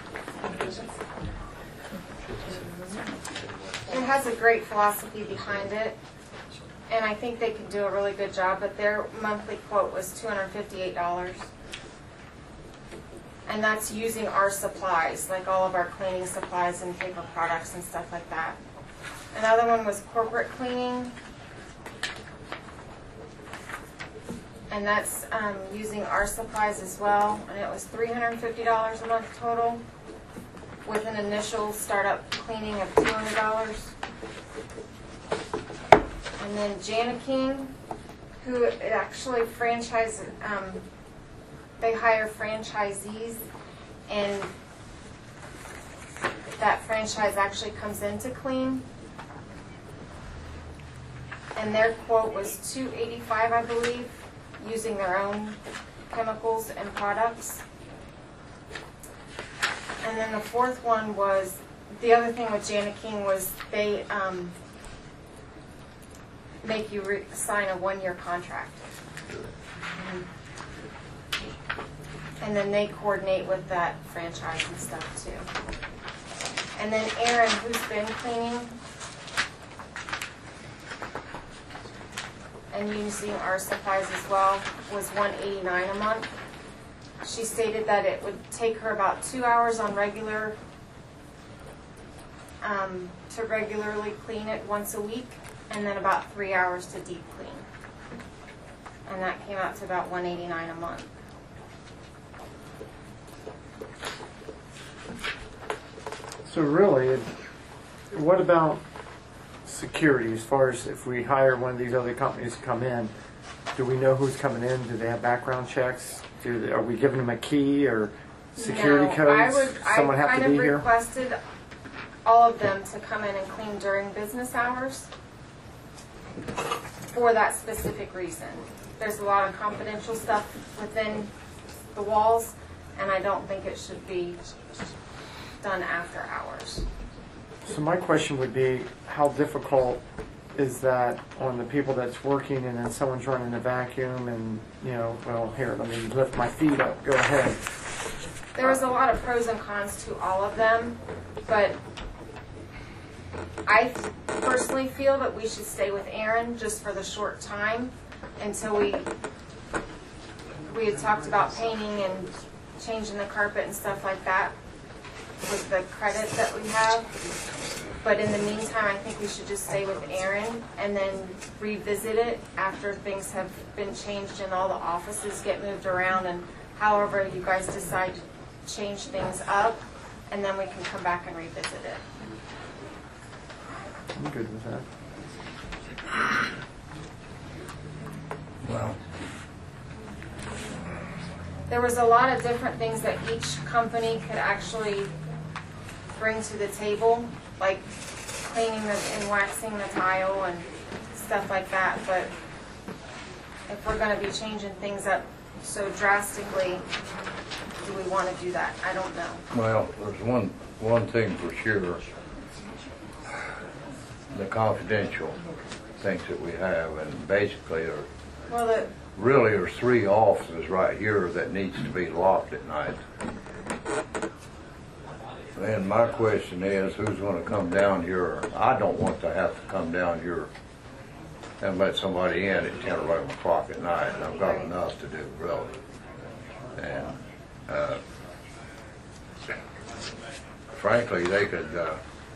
It has a great philosophy behind it, and I think they can do a really good job, but their monthly quote was two hundred fifty-eight dollars. And that's using our supplies, like all of our cleaning supplies and paper products and stuff like that. Another one was corporate cleaning, and that's um, using our supplies as well, and it was three hundred fifty dollars a month total, with an initial startup cleaning of two hundred dollars. And then Jana King, who actually franchise, um, they hire franchisees, and that franchise actually comes in to clean. And their quote was two hundred eighty-five dollars, I believe, using their own chemicals and products. And then the fourth one was, the other thing with Jana King was they um, make you re- sign a one-year contract. And then they coordinate with that franchise and stuff too. And then Erin, who's been cleaning and using our supplies as well, was one hundred eighty-nine dollars a month. She stated that it would take her about two hours on regular, um, to regularly clean it once a week, and then about three hours to deep clean. And that came out to about one hundred eighty-nine dollars a month. So really, it- what about security, as far as if we hire one of these other companies to come in, do we know who's coming in? Do they have background checks? Do they, are we giving them a key or security No, codes? I would, Someone I have kind to be of here? requested all of them to come in and clean during business hours for that specific reason. There's a lot of confidential stuff within the walls, and I don't think it should be done after hours. So my question would be, how difficult is that on the people that's working, and then someone's running a vacuum and, you know, well, here, let me lift my feet up, go ahead. There was a lot of pros and cons to all of them, but I personally feel that we should stay with Erin just for the short time until we, we had talked about painting and changing the carpet and stuff like that with the credit that we have. But in the meantime, I think we should just stay with Erin and then revisit it after things have been changed and all the offices get moved around, and however you guys decide to change things up, and then we can come back and revisit it. I'm good with that. Well, there was a lot of different things that each company could actually bring to the table, like cleaning the, and waxing the tile and stuff like that. But if we're going to be changing things up so drastically, do we want to do that? I don't know. Well, there's one, one thing for sure. The confidential things that we have, and basically there Well, the, really are three offices right here that needs to be locked at night. And my question is, who's going to come down here? I don't want to have to come down here and let somebody in at ten or eleven o'clock at night, and I've got enough to do, really. And uh, frankly, they could, uh,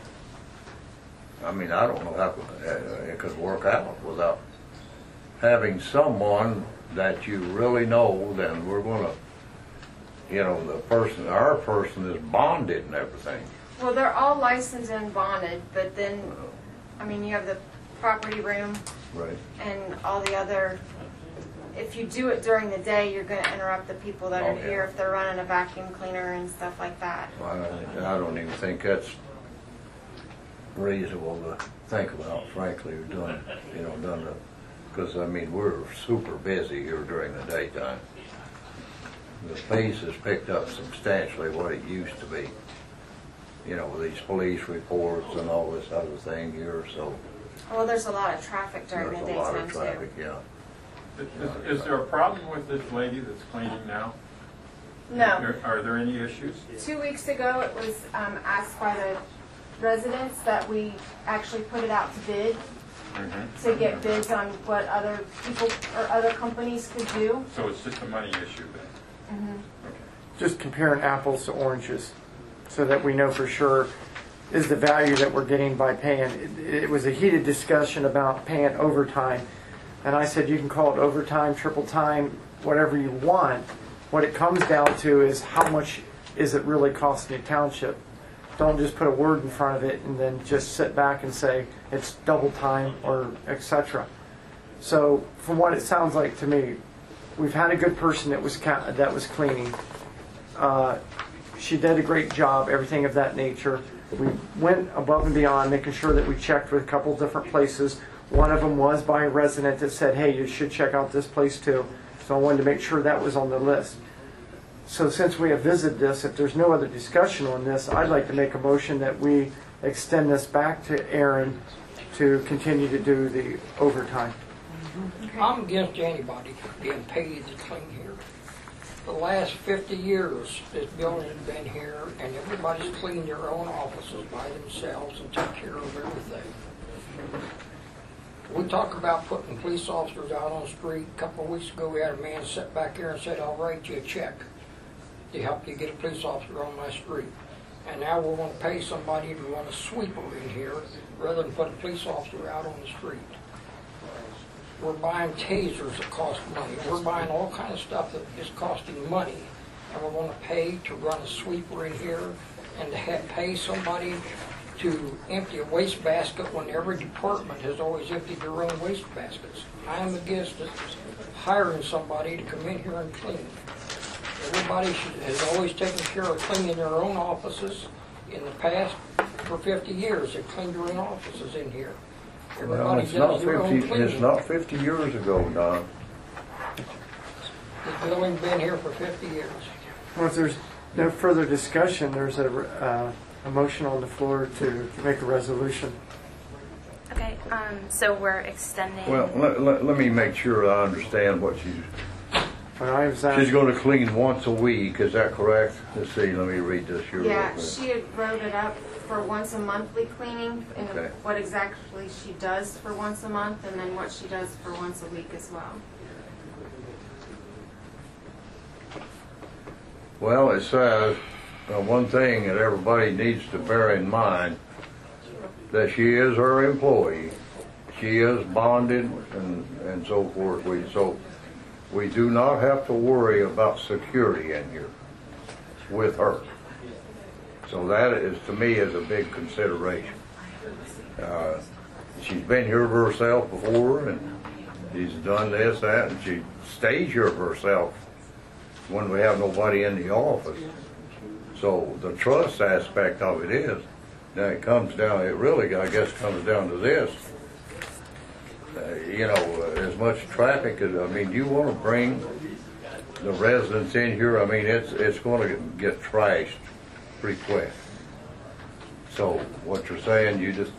I mean, I don't know how it could work out without having someone that you really know. Then we're going to, you know, the person, our person is bonded and everything. well, they're all licensed and bonded, but then, I mean, you have the property room Right. and all the other. If you do it during the day, you're going to interrupt the people that are Oh, yeah. here if they're running a vacuum cleaner and stuff like that. I, I don't even think that's reasonable to think about, frankly, or done, you know, done the, because, I mean, we're super busy here during the daytime. The pace has picked up substantially what it used to be, you know, with these police reports and all this other thing here, so Well, there's a lot of traffic during there's the a lot daytime of too. traffic, yeah. Is, is there a problem with this lady that's cleaning now? No. Are, are there any issues? Two weeks ago, it was um, asked by the residents that we actually put it out to bid Mm-hmm. to get bids on what other people or other companies could do. So it's just a money issue then? Mm-hmm. Just comparing apples to oranges so that we know for sure is the value that we're getting by paying. It, it was a heated discussion about paying overtime. And I said, you can call it overtime, triple time, whatever you want. What it comes down to is how much is it really costing the township. Don't just put a word in front of it and then just sit back and say it's double time or et cetera. So from what it sounds like to me, we've had a good person that was ca- that was cleaning. Uh, she did a great job, everything of that nature. We went above and beyond, making sure that we checked with a couple different places. One of them was by a resident that said, hey, you should check out this place too. So I wanted to make sure that was on the list. So since we have visited this, if there's no other discussion on this, I'd like to make a motion that we extend this back to Aaron to continue to do the overtime. I'm against anybody being paid to clean here. For the last fifty years, this building has been here, and everybody's cleaned their own offices by themselves and took care of everything. We talk about putting police officers out on the street. A couple of weeks ago, we had a man sit back here and said, I'll write you a check to help you get a police officer on my street. And now we're going to pay somebody to run a sweeper in here rather than put a police officer out on the street. We're buying tasers that cost money. We're buying all kinds of stuff that is costing money. And we're going to pay to run a sweeper in here and to have, pay somebody to empty a waste basket when every department has always emptied their own waste baskets. I am against it, hiring somebody to come in here and clean. Everybody should, has always taken care of cleaning their own offices. In the past, for fifty years, they've cleaned their own offices in here. Well, Everybody it's not does their own fifty, cleaning. it's not fifty years ago, Don. This building's been here for fifty years. Well, if there's no further discussion, there's a, uh, a motion on the floor to make a resolution. Okay, um, so we're extending. Well, let, let, let me make sure I understand what she's, When I was at, she's going to clean once a week, is that correct? Let's see, let me read this here. real Yeah, quick. she had wrote it up for once a monthly cleaning and Okay. what exactly she does for once a month and then what she does for once a week as well. Well, it says, uh, one thing that everybody needs to bear in mind, that she is her employee. She is bonded and, and so forth. We, so we do not have to worry about security in here with her. So that is, to me, is a big consideration. Uh, she's been here for herself before, and she's done this, that, and she stays here for herself, when we have nobody in the office. So the trust aspect of it is, now it comes down, it really, I guess, comes down to this. Uh, you know, uh, as much traffic as, I mean, you want to bring the residents in here, I mean, it's, it's going to get trashed pretty quick. So what you're saying, you just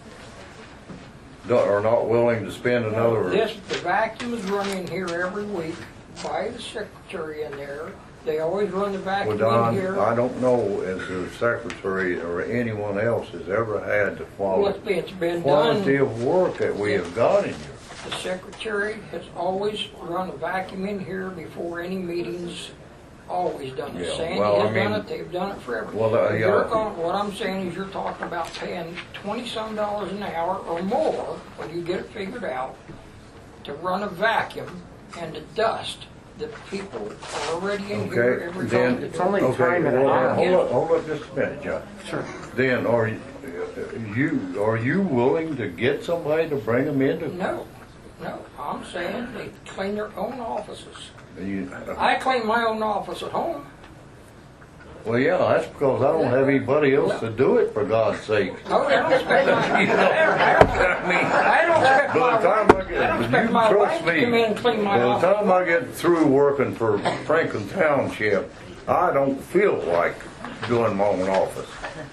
don't, are not willing to spend another... This, the vacuum is running here every week by the secretary in there. They always run the Well, vacuum Don, in here. I don't know if the secretary or anyone else has ever had to Well, follow it's been- it's been quality done. of work that we have got in here. The secretary has always run a vacuum in here before any meetings, always done it. Yeah, Sandy well, I has done mean- it, they've done it forever. Well, uh, yeah. You're going, what I'm saying is you're talking about paying twenty-some dollars an hour or more, when you get it figured out, to run a vacuum and to dust the people are already in here Okay, every then, time. It's only okay, time and a well, half. hold up, hold up just a minute, John. Sure. Then, are you, you, are you willing to get somebody to bring them in to? No, no, I'm saying they clean their own offices. You- I clean my own office at home. Well, yeah, that's because I don't have anybody else to do it, for God's sake. Oh, I don't expect my, You know, I mean, I don't expect by my the time I wife, I don't get, expect you my wife trust to me, come in and clean my by the office. time I get through working for Franklin Township, I don't feel like doing my own office.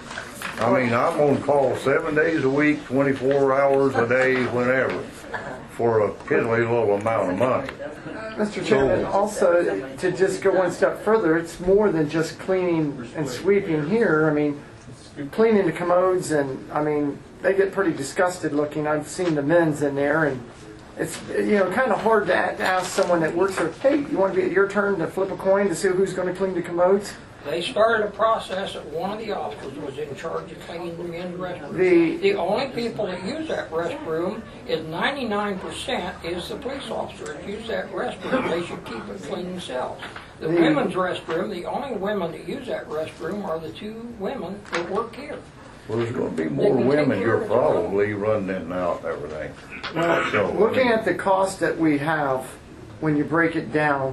I mean, I'm on call seven days a week, twenty-four hours a day, whenever, for a piddly little amount of money. Mister Chairman, also, to just go one step further, it's more than just cleaning and sweeping here. I mean, cleaning the commodes, and, I mean, they get pretty disgusted looking. I've seen the men's in there, and it's, you know, kind of hard to a- to ask someone that works there, hey, you want to be your turn to flip a coin to see who's going to clean the commodes? They started a process that one of the officers was in charge of cleaning the men's restroom. The- The only people that use that restroom is ninety-nine percent is the police officers use that restroom. They should keep it clean themselves. The The- women's restroom, the only women that use that restroom are the two women that work here. Well, there's gonna be more women here probably running in and out and everything. So, Looking at the cost that we have, when you break it down,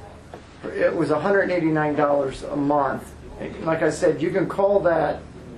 it was one hundred eighty-nine dollars a month. Like I said, you can call that,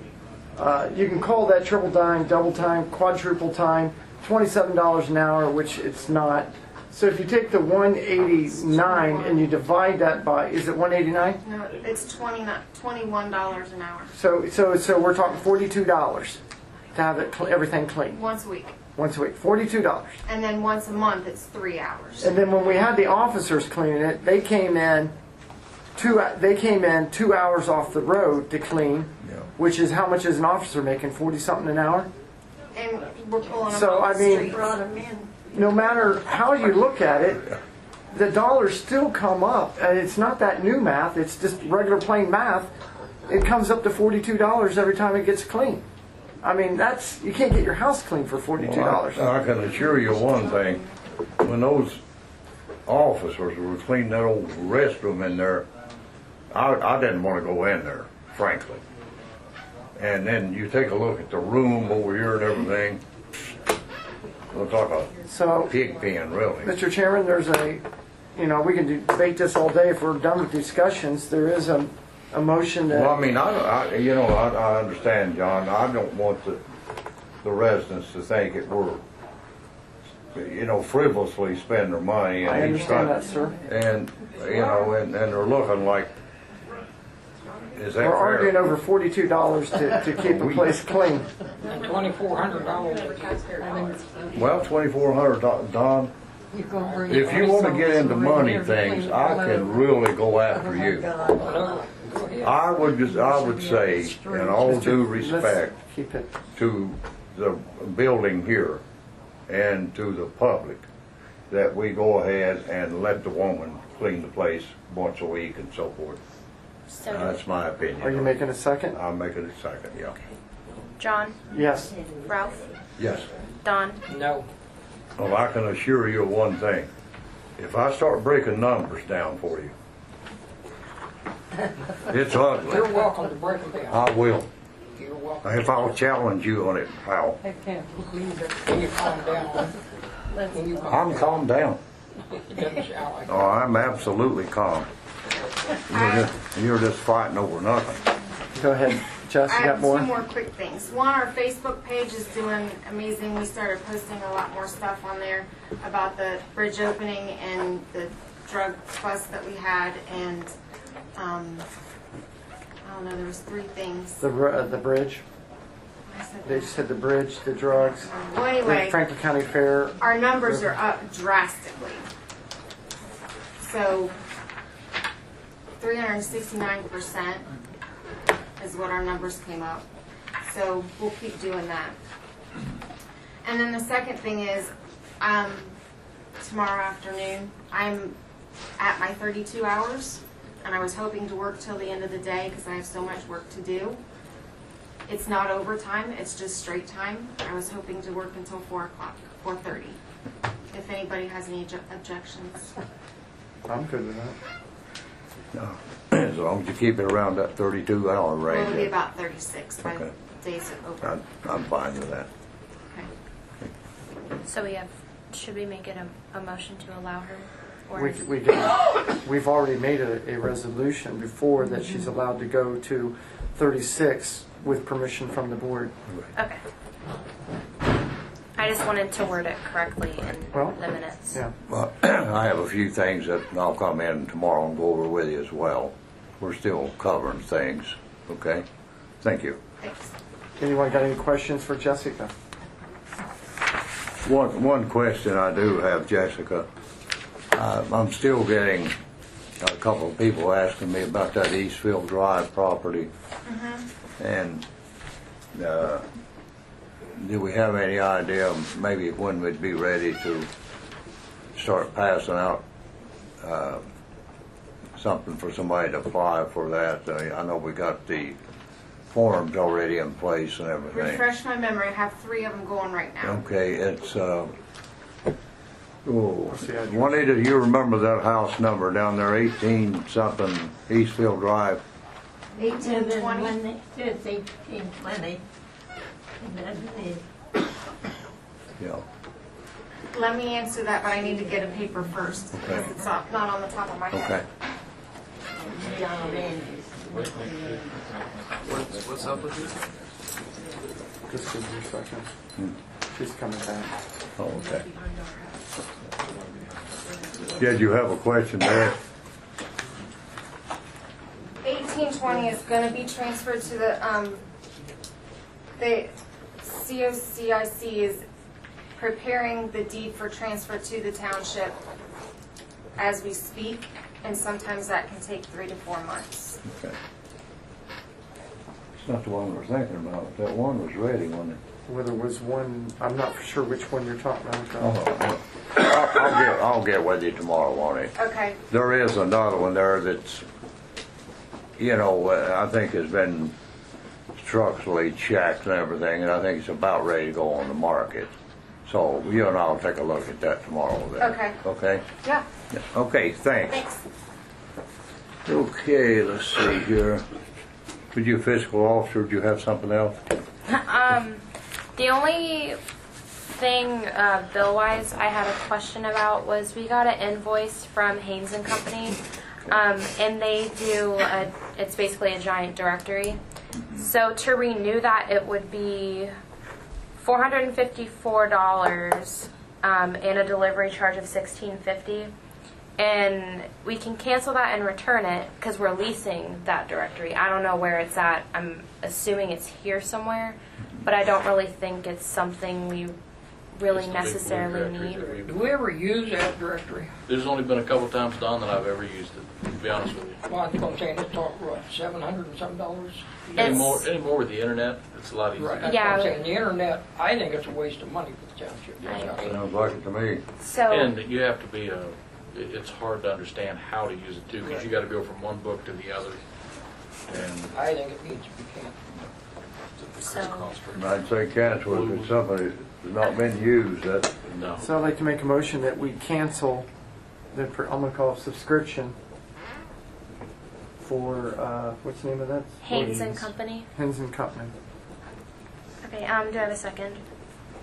uh, you can call that triple time, double time, quadruple time, twenty-seven dollars an hour, which it's not. So if you take the one eighty-nine and you divide that by, is it one eighty-nine? No, it's twenty-nine, twenty-one dollars an hour, So, so, so we're talking forty-two dollars to have it, cl- everything clean, once a week. once a week, forty-two dollars. And then once a month, it's three hours. And then when we had the officers cleaning it, they came in two. They came in two hours off the road to clean, Yeah. which is how much is an officer making? Forty something an hour. And we're pulling them So, off I the mean- street. Brought them in. No matter how you look at it, the dollars still come up, and it's not that new math. It's just regular plain math. It comes up to forty-two dollars every time it gets clean. I mean, that's you can't get your house clean for forty-two dollars. Well, I I can assure you one thing, when those officers were cleaning that old restroom in there, I, I didn't want to go in there, frankly. And then you take a look at the room over here and everything, looks like a So, pig pen, really. Mister Chairman, there's a, you know, we can debate this all day if we're done with discussions. There is a, a motion that. Well, I mean, I, I you know, I, I understand, John, I don't want the, the residents to think that we're, you know, frivolously spending their money. And I each understand time- that, sir. And, you know, and, and they're looking like, is that We're fair? arguing over forty-two dollars to, to keep a place clean. And twenty-four hundred dollars. Well, twenty-four hundred, Don, if you want to get into money things, I can really go after you. I would just, I would say, in all due respect Keep it. to the building here and to the public, that we go ahead and let the woman clean the place once a week and so forth. So, That's my opinion. Are you making a second? I'm making a second, yeah. John, Yes. Ralph, Yes. Don, No. Well, I can assure you of one thing. If I start breaking numbers down for you, it's ugly. You're welcome to break them down. I will. You're welcome. If I'll challenge you on it, pal. When you calm down. When you calm I'm calmed down. It doesn't sound like Oh, I'm absolutely calm. You're just, you're just fighting over nothing. Go ahead, Jess, I you got have more? two more quick things. One, our Facebook page is doing amazing. We started posting a lot more stuff on there about the bridge opening and the drug bust that we had, and um, I don't know, there was three things. The, br- uh, the bridge, I said they that. just said the bridge, the drugs, Well, the anyway, Franklin County Fair. our numbers are up drastically. So, three hundred sixty-nine percent is what our numbers came up. So, we'll keep doing that. And then the second thing is, um, tomorrow afternoon, I'm at my thirty-two hours, and I was hoping to work till the end of the day because I have so much work to do. It's not overtime, it's just straight time. I was hoping to work until four o'clock, four thirty. If anybody has any obje- objections. I'm good with that. No. As long as you keep it around that thirty-two hour Well, range. it'll be about thirty-six by Okay. the days are over. I'm, I'm fine with that. Okay. So we have, should we make it a, a motion to allow her? Or We, we did, we've already made a, a resolution before that she's allowed to go to thirty-six with permission from the board. Okay. I just wanted to word it correctly in Well, the minutes. Yeah. Well, I have a few things that I'll come in tomorrow and go over with you as well. We're still covering things, okay? Thank you. Thanks. Anyone got any questions for Jessica? One, one question I do have, Jessica. Uh, I'm still getting a couple of people asking me about that Eastfield Drive property. And uh, do we have any idea maybe when we'd be ready to start passing out uh, something for somebody to apply for that? Uh, I know we got the forms already in place and everything. Refresh my memory. I have three of them going right now. Okay, it's, uh, oh, What's the address? Juanita, do you remember that house number down there, eighteen something Eastfield Drive? eighteen twenty. It's eighteen twenty. And then the Yeah. Let me answer that, but I need to get a paper first because Okay. it's not, not on the top of my head. Okay. John Randy's. What's, what's up with this? Just give me a second. Hmm. She's coming back. Oh, okay. Did you have a question there? eighteen twenty is going to be transferred to the, um, the C O C I C is preparing the deed for transfer to the township as we speak, and sometimes that can take three to four months. Okay. It's not the one we're thinking about. That one was ready, wasn't it? Well, there was one, I'm not sure which one you're talking about. Oh, I'll, I'll get, I'll get with you tomorrow on it. Okay. There is another one there that's, you know, uh, I think has been structurally checked and everything, and I think it's about ready to go on the market. So you and I'll take a look at that tomorrow then. Okay. Okay? Yeah. Yeah. Okay, thanks. Thanks. Okay, let's see here. Could you fiscal officer, do you have something else? Um, the only thing uh, bill-wise I had a question about was we got an invoice from Haynes and Company, um, and they do a, it's basically a giant directory. So to renew that, it would be four hundred fifty-four dollars um, and a delivery charge of sixteen fifty. And we can cancel that and return it because we're leasing that directory. I don't know where it's at. I'm assuming it's here somewhere, but I don't really think it's something we really necessarily need. Do we ever use that directory? There's only been a couple times, Don, that I've ever used it, to be honest with you. Well, I think I'm saying it's talk, what, seven hundred and some dollars? Anymore, anymore with the internet, it's a lot easier. Right, that's Yeah. what I'm saying. The internet, I think it's a waste of money for the township. I Sounds like it to me. So And you have to be a, it- it's hard to understand how to use it too, because you got to go from one book to the other. And I think it needs to be canceled. So, I'd say cancel if it's something that's not been used, that, no. So I'd like to make a motion that we cancel the, per- I'm gonna call it subscription for, uh, what's the name of that? Haynes and Company. Haynes and Company. Okay, um, do I have a second?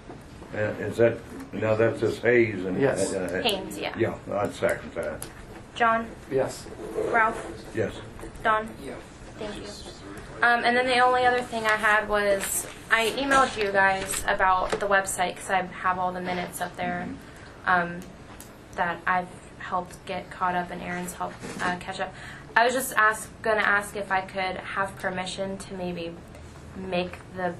and is that, now that's just Hayes and. Yes. uh, Haynes, yeah. Yeah, I'd second that. John, Yes. Ralph, Yes. Don. Yeah. Thank you. Um, and then the only other thing I had was I emailed you guys about the website because I have all the minutes up there um, that I've helped get caught up and Aaron's helped uh, catch up. I was just ask, going to ask if I could have permission to maybe make the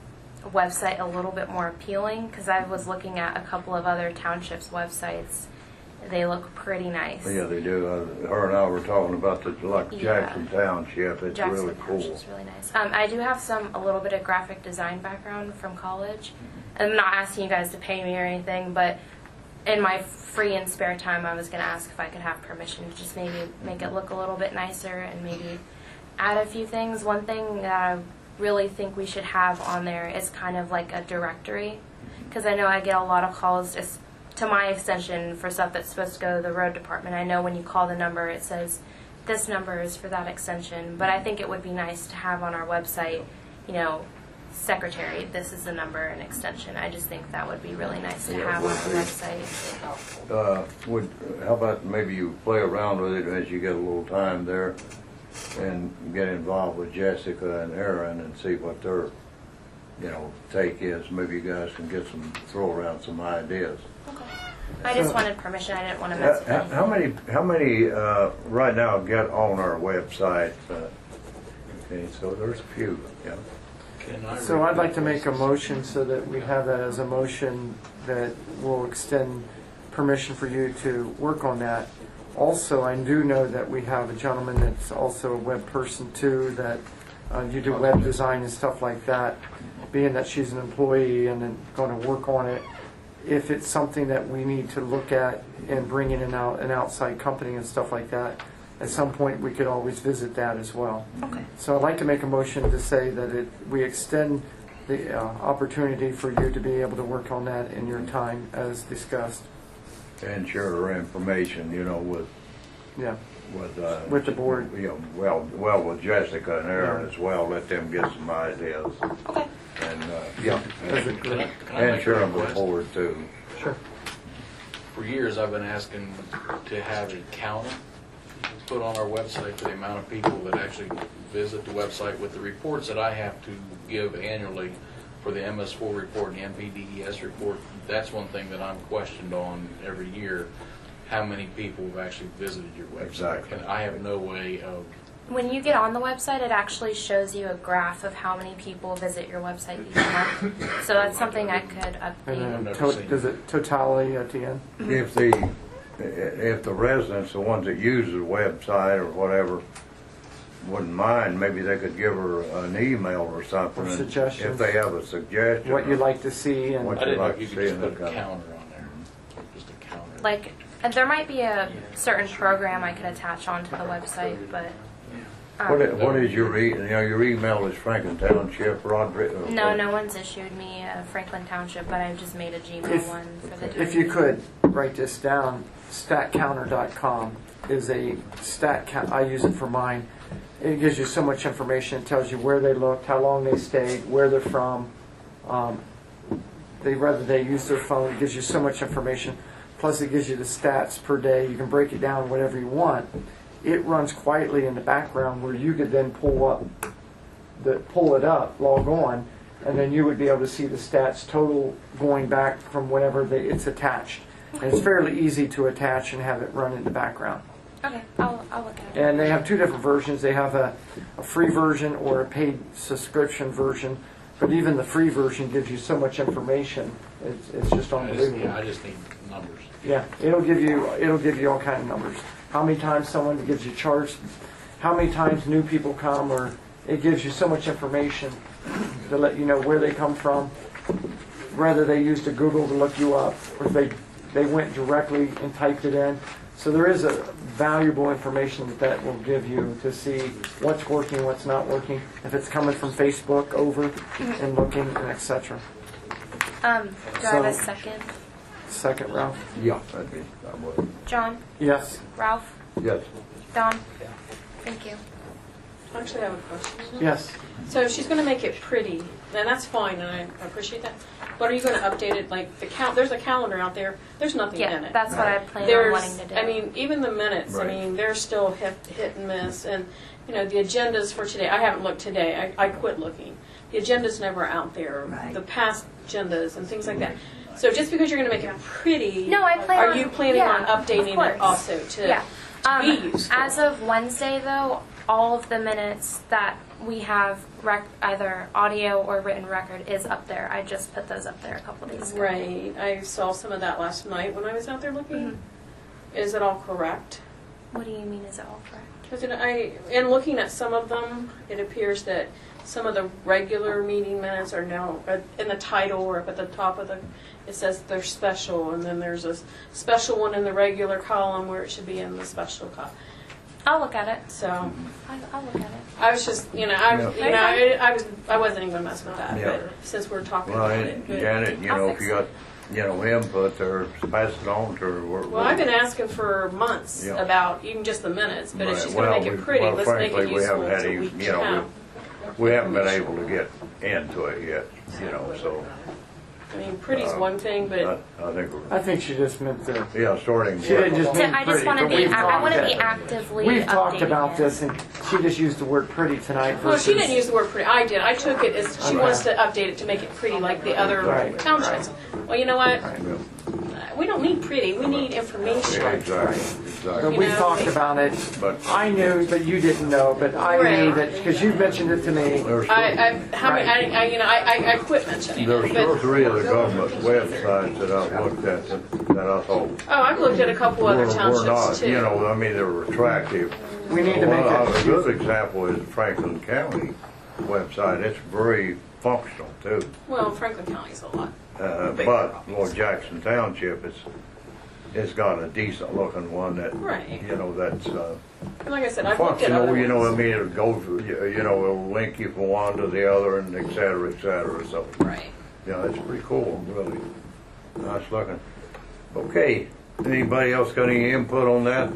website a little bit more appealing because I was looking at a couple of other townships' websites. They look pretty nice. Yeah, they do. Uh, her and I were talking about the like Yeah. Jackson Township. It's Jackson really cool. Township's really nice. Um, I do have some a little bit of graphic design background from college. I'm not asking you guys to pay me or anything, but in my free and spare time, I was going to ask if I could have permission to just maybe make it look a little bit nicer and maybe add a few things. One thing that I really think we should have on there is kind of like a directory, because I know I get a lot of calls just to my extension for stuff that's supposed to go to the road department. I know when you call the number, it says this number is for that extension, but I think it would be nice to have on our website, you know, secretary, this is the number and extension. I just think that would be really nice to Yeah, have on would the be. website. Uh, would, how about maybe you play around with it as you get a little time there and get involved with Jessica and Aaron and see what their, you know, take is. Maybe you guys can get some, throw around some ideas. Okay. I just So- wanted permission. I didn't want to mess with How, anything. how many, how many, uh, right now get on our website? Uh, okay, so there's a few, yeah. Can I So I'd like to repeat make a this? motion so that we have that as a motion that will extend permission for you to work on that. Also, I do know that we have a gentleman that's also a web person too, that uh, you do web design and stuff like that. Being that she's an employee and then going to work on it, if it's something that we need to look at and bring in an, out, an outside company and stuff like that, at some point we could always visit that as well. Okay. So I'd like to make a motion to say that it, we extend the uh, opportunity for you to be able to work on that in your time as discussed. And share their information, you know, with, Yeah. with, uh, With the board. You know, well, well, with Jessica and Aaron as well, let them get some ideas. Okay. And, uh, yeah. As a And, group. Can I and make share a them with request? the board too. Sure. For years, I've been asking to have a counter put on our website for the amount of people that actually visit the website with the reports that I have to give annually for the M S four report and the M P D E S report. That's one thing that I'm questioned on every year, how many people have actually visited your website. Exactly. And I have no way of, When you get on the website, it actually shows you a graph of how many people visit your website each month. So that's something I could And update. then never to- seen does it totality at the end? If the, if the residents, the ones that use the website or whatever, wouldn't mind, maybe they could give her an email or something. Or and suggestions. If they have a suggestion. What you'd like to see and What I didn't know like if you to could see just in put that a kind of- counter on there. Just a counter. Like, and there might be a certain program I could attach onto the website, but um, What is, what is your, e- you know, your email is Franklin Township, Roderick? uh, no, no one's issued me a Franklin Township, but I've just made a Gmail If- one for the time if you being. could write this down, stat counter dot com is a stat count. I use it for mine. It gives you so much information. It tells you where they looked, how long they stayed, where they're from, um, they whether they use their phone. It gives you so much information. Plus, it gives you the stats per day. You can break it down whatever you want. It runs quietly in the background where you could then pull up the pull it up, log on, and then you would be able to see the stats total going back from whenever they, it's attached. And it's fairly easy to attach and have it run in the background. Okay, I'll, I'll look at it. And they have two different versions. They have a, a free version or a paid subscription version. But even the free version gives you so much information. It's, it's just I just, unbelievable. yeah, I just need numbers. Yeah, it'll give you it'll give you all kind of numbers. How many times someone gives you charged, how many times new people come, or it gives you so much information to let you know where they come from, whether they used a Google to look you up, or if they they went directly and typed it in. So there is a valuable information that that will give you to see what's working, what's not working, if it's coming from Facebook over and looking, and et cetera. Um, do I have a So- second? Second, Ralph? Yeah, that'd be, I would. John, Yes. Ralph, Yes. Don? Thank you. Actually, I have a question. Yes. So if she's going to make it pretty, then that's fine, and I appreciate that. But are you going to update it, like, the cal- there's a calendar out there, there's nothing Yeah, in it. that's what I plan on There's, wanting to do. I mean, even the minutes, I Right. mean, they're still hit, hit and miss, and, you know, the agendas for today, I haven't looked today, I, I quit looking. The agenda's never out there, the past agendas and things like that. So just because you're going to make it pretty, No, I plan are on- you planning yeah, on updating of course. it also to, Yeah. to Um, be useful? as of Wednesday, though, all of the minutes that we have, rec- either audio or written record, is up there. I just put those up there a couple days ago. Right, I saw some of that last night when I was out there looking. Mm-hmm. Is it all correct? What do you mean, is it all correct? Because I, in looking at some of them, it appears that some of the regular meeting minutes are now uh, in the title or up at the top of the, it says they're special, and then there's a s- special one in the regular column where it should be in the special column. I'll look at it. So I'll, I'll look at it. I was just, you know, I, Yeah. you know, I, I was, I wasn't even gonna mess with that, Yeah. but since we're talking Well, about and it. But, Janet, you I'll know, fix if you got, you know, input or pass it on to her. we're- well, I've been asking for months Yeah. about even just the minutes, but if Right. she's gonna Well, make it we- pretty, well, let's make frankly, it we useful haven't had so any- we you know, can. We haven't been able to get into it yet, you know, so. I mean, pretty's uh, one thing, but I I think, we're- I think she just meant to. yeah, starting. She didn't just So mean I just pretty, want to but be. we've I, I talked want to that- be actively. We've talked updating about it. this, and she just used the word pretty tonight well, versus. she didn't use the word pretty. I did. I took it as she Okay. wants to update it to make it pretty like the other Right. townships. Well, you know what? Yeah, We don't need pretty. We need information. yeah, exactly, But exactly. we know, talked they- about it. But I knew, but you didn't know. But I knew Right. that because you mentioned it to me. there's I, still, I, how many? I, I, you know, I, I, I quit mentioning there's it. still But three of the government websites that I've looked at that, that I thought oh, I've looked at a couple other were, were townships not, too. you know, I mean, they were attractive. We need to make Well, it. A good example is the Franklin County website. It's very functional too. Well, Franklin County's a lot. Uh, but Lord Jackson Township, it's, it's got a decent looking one that, Right. you know, that's, uh, Like I said, I've looked at other functional, you know, I ones. mean, it'll go, to- you you know, it'll link you from one to the other and et cetera, et cetera, so. Right. Yeah, it's pretty cool, really. Nice looking. Okay, anybody else got any input on that?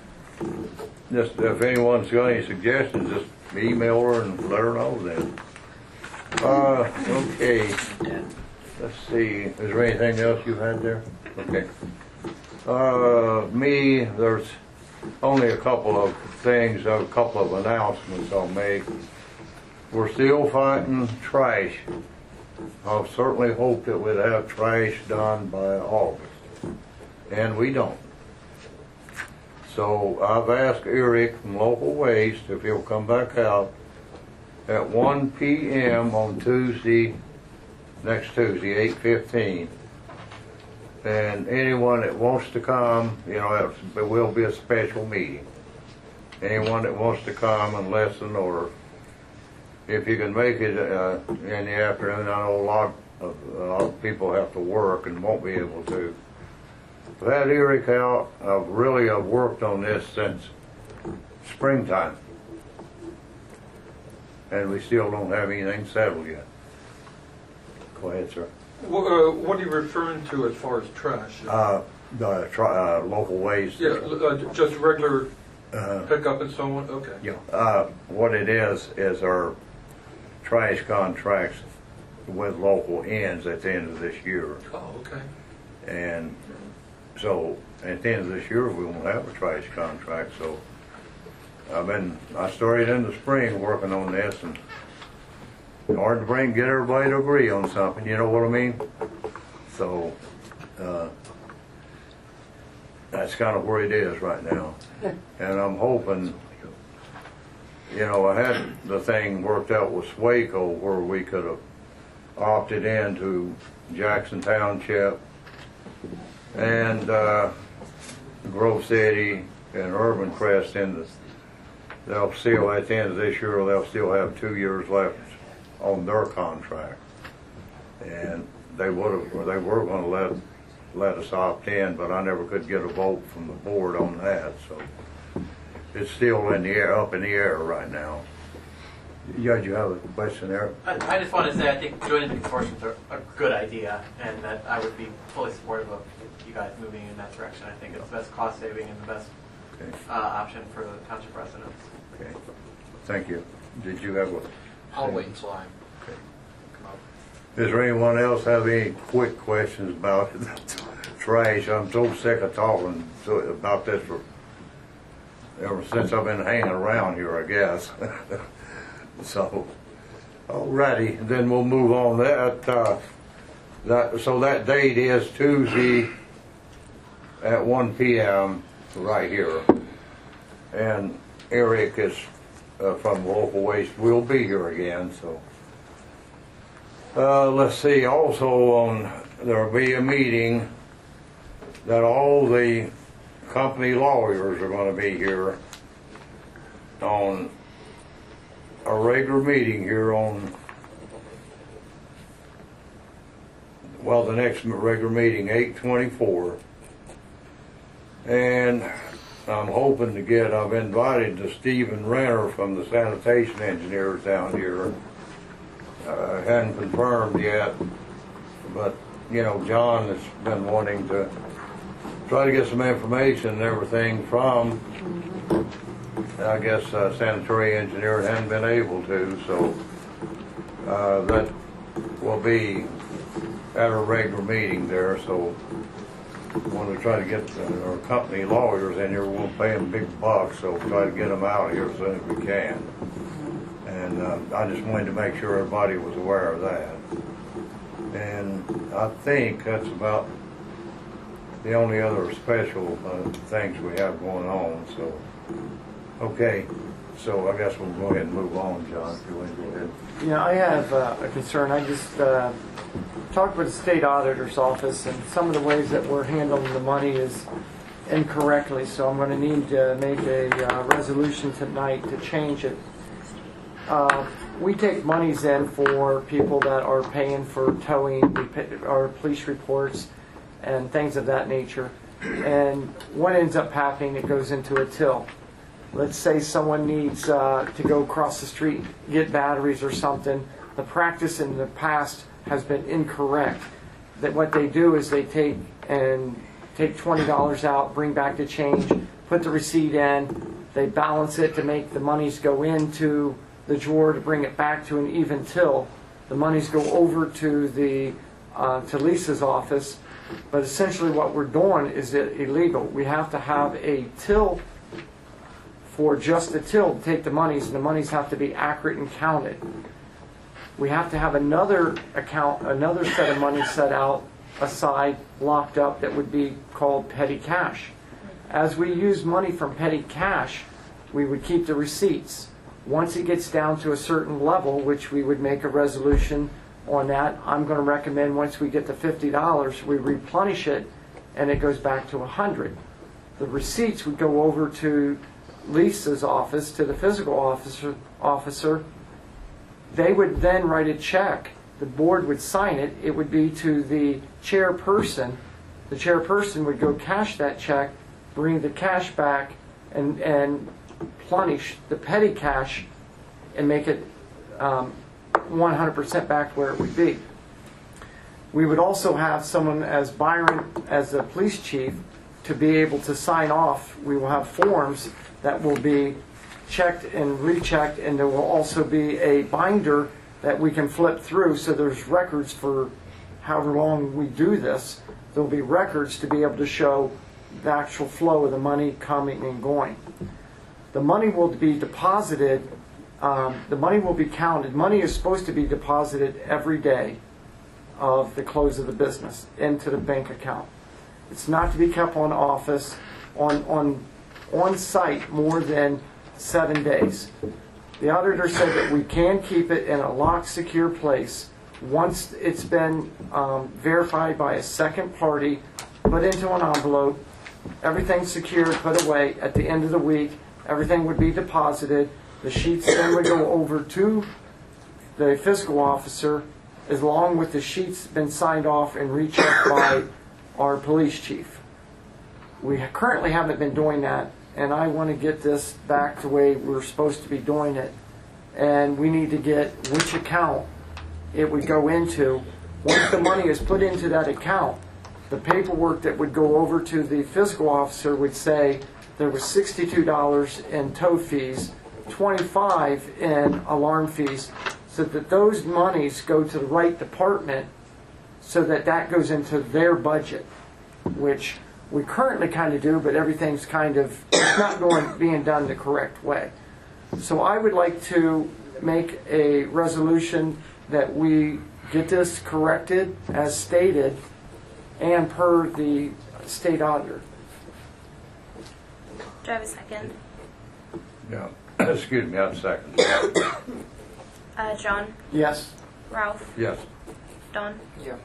Just, if anyone's got any suggestions, just email her and let her know then. Uh, okay. Let's see, is there anything else you had there? Okay. Uh, me, there's only a couple of things, a couple of announcements I'll make. We're still fighting trash. I certainly hoped that we'd have trash done by August, and we don't. So I've asked Eric from Local Waste if he'll come back out at one P M on Tuesday, next Tuesday, eight fifteen. And anyone that wants to come, you know, there will be a special meeting. Anyone that wants to come and listen, or if you can make it uh, in the afternoon, I know a lot of, a lot of people have to work and won't be able to. I've had Eric out. I've really have worked on this since springtime, and we still don't have anything settled yet. Go ahead, sir. Well, uh, what are you referring to as far as trash? Uh, the tri- uh, local waste. Yeah, uh, just regular Uh, pickup and so on? Okay. Yeah. Uh, what it is, is our trash contracts with local ends at the end of this year. Oh, okay. And so at the end of this year, we won't have a trash contract. So I've been, I started in the spring working on this, and hard to bring, get everybody to agree on something, you know what I mean? So, uh, that's kind of where it is right now. And I'm hoping, you know, I had the thing worked out with Swaco where we could have opted into Jackson Township and uh, Grove City and Urban Crest in the, they'll still, at the end of this year, they'll still have two years left on their contract. And they would have, or they were going to let let us opt in, but I never could get a vote from the board on that, so it's still in the air, up in the air right now. Yeah, do you have a question there? I, I just want to say I think joining the consortium is a, a good idea, and that I would be fully supportive of you guys moving in that direction. I think it's the best cost saving and the best Okay. uh, option for the township residents. Okay. Thank you. Did you have a? I'll wait until I Okay. come up. Does there anyone else have any quick questions about trash? I'm so sick of talking to, about this for ever since I've been hanging around here, I guess. So, alrighty, then we'll move on. That, uh, that so that date is Tuesday at one P M right here, and Eric is uh, from Local Waste will be here again. So. Uh, let's see, also on, there'll be a meeting that all the company lawyers are going to be here on a regular meeting here on, well, the next regular meeting, eight twenty-four. And I'm hoping to get, I've invited to Stephen Renner from the sanitation engineers down here. Uh, hadn't confirmed yet, but you know, John has been wanting to try to get some information and everything from, I guess, uh, sanitary engineer hadn't been able to, so uh, that will be at a regular meeting there. So when we try to get uh, our company lawyers in here, we'll pay them big bucks, so we'll try to get them out of here as soon as we can. And uh, I just wanted to make sure everybody was aware of that. And I think that's about the only other special uh, things we have going on. So, okay. So I guess we'll go ahead and move on, John, if you want to go ahead. Yeah, I have uh, a concern. I just uh, talked with the state auditor's office, and some of the ways that we're handling the money is incorrectly. So I'm going to need to make a uh, resolution tonight to change it. Uh, we take monies in for people that are paying for towing, we pay, our police reports, and things of that nature. And what ends up happening, it goes into a till. Let's say someone needs uh, to go across the street, get batteries or something. The practice in the past has been incorrect. That what they do is they take and take twenty dollars out, bring back the change, put the receipt in, they balance it to make the monies go into the drawer to bring it back to an even till. The monies go over to the uh, to Lisa's office, but essentially what we're doing is it illegal. We have to have a till for just a till to take the monies, and the monies have to be accurate and counted. We have to have another account, another set of money set out aside, locked up, that would be called petty cash. As we use money from petty cash, we would keep the receipts. Once it gets down to a certain level, which we would make a resolution on that, I'm going to recommend once we get to fifty dollars, we replenish it and it goes back to one hundred. The receipts would go over to Lisa's office, to the physical officer, officer. They would then write a check. The board would sign it. It would be to the chairperson. The chairperson would go cash that check, bring the cash back, and, and plenish the petty cash and make it um, one hundred percent back where it would be. We would also have someone as Byron, as the police chief, to be able to sign off. We will have forms that will be checked and rechecked, and there will also be a binder that we can flip through, so there's records for however long we do this. There will be records to be able to show the actual flow of the money coming and going. The money will be deposited, um, the money will be counted. Money is supposed to be deposited every day of the close of the business into the bank account. It's not to be kept on office, on, on, on site more than seven days. The auditor said that we can keep it in a locked, secure place. Once it's been um, verified by a second party, put into an envelope, everything's secured, put away. At the end of the week, everything would be deposited. The sheets then would go over to the fiscal officer, as long with the sheets been signed off and rechecked by our police chief. We currently haven't been doing that, and I want to get this back to the way we're supposed to be doing it. And we need to get which account it would go into. Once the money is put into that account, the paperwork that would go over to the fiscal officer would say there was sixty-two dollars in tow fees twenty-five in alarm fees, so that those monies go to the right department, so that that goes into their budget, which we currently kind of do, but everything's kind of it's not going being done the correct way. So I would like to make a resolution that we get this corrected as stated and per the state auditor. Do I have a second? Yeah. Excuse me, I'd second. Uh, John? Yes. Ralph? Yes. Don? Yeah.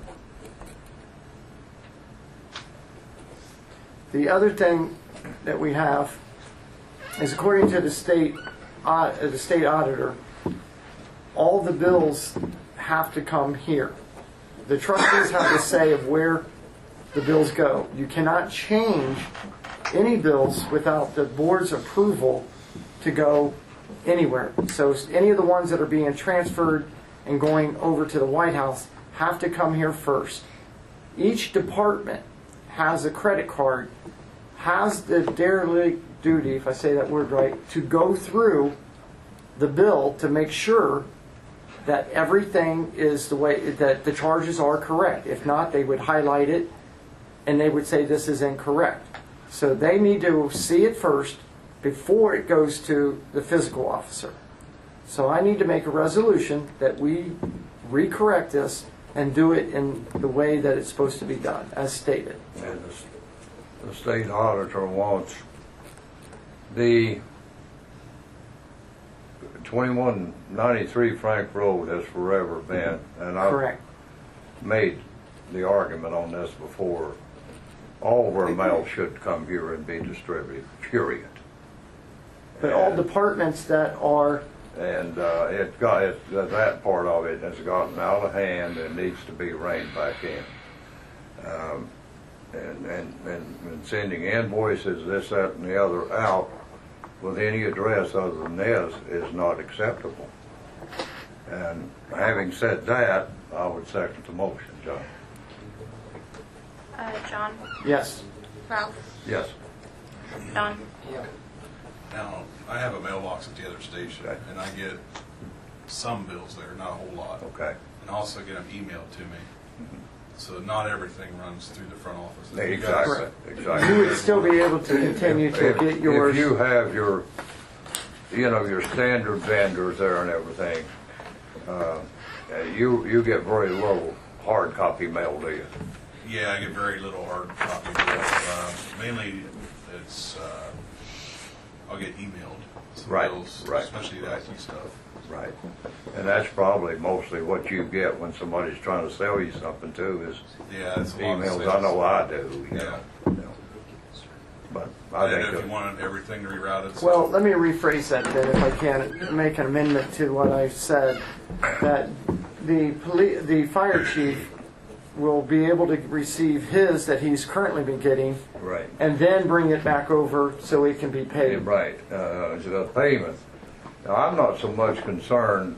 The other thing that we have is, according to the state, uh, the state auditor, all the bills have to come here. The trustees have the say of where the bills go. You cannot change any bills without the board's approval to go anywhere. So any of the ones that are being transferred and going over to the White House have to come here first. Each department has a credit card, has the derelict duty, if I say that word right, to go through the bill to make sure that everything is the way, that the charges are correct. If not, they would highlight it and they would say this is incorrect. So they need to see it first before it goes to the fiscal officer. So I need to make a resolution that we recorrect this and do it in the way that it's supposed to be done, as stated. And the, the state auditor wants the twenty-one ninety-three Frank Road has forever been, and I've Correct. made the argument on this before, all of our mail should come here and be distributed, period. But all departments that are, And uh, it got it, that part of it has gotten out of hand and needs to be reined back in. Um, and, and, and, and sending invoices, this, that, and the other out with any address other than this is not acceptable. And having said that, I would second the motion, John. Uh, John? yes. Ralph? Yes. Don? Yeah. Now, I have a mailbox at the other station, Okay. and I get some bills there, not a whole lot. Okay. And I also get them emailed to me. So not everything runs through the front office. If you Exactly. guys- Exactly. You would still be able to continue to If- get yours. If you have your, you know, your standard vendors there and everything, uh, you you get very little hard copy mail, do you? Yeah, I get very little hard copy mail. Uh, mainly, it's uh, I'll get emailed some Right, bills, right. especially the I T stuff. Right. And that's probably mostly what you get when somebody's trying to sell you something too, is Yeah, it's a lot of emails. sales. I know I do. You Yeah. know, you know. But I And think if that- you wanted everything rerouted, so- Well, let me rephrase that then, if I can, make an amendment to what I said, that the police, the fire chief will be able to receive his that he's currently been getting, right. and then bring it back over so it can be Yeah, paid. right. Uh, the payment. Now, I'm not so much concerned,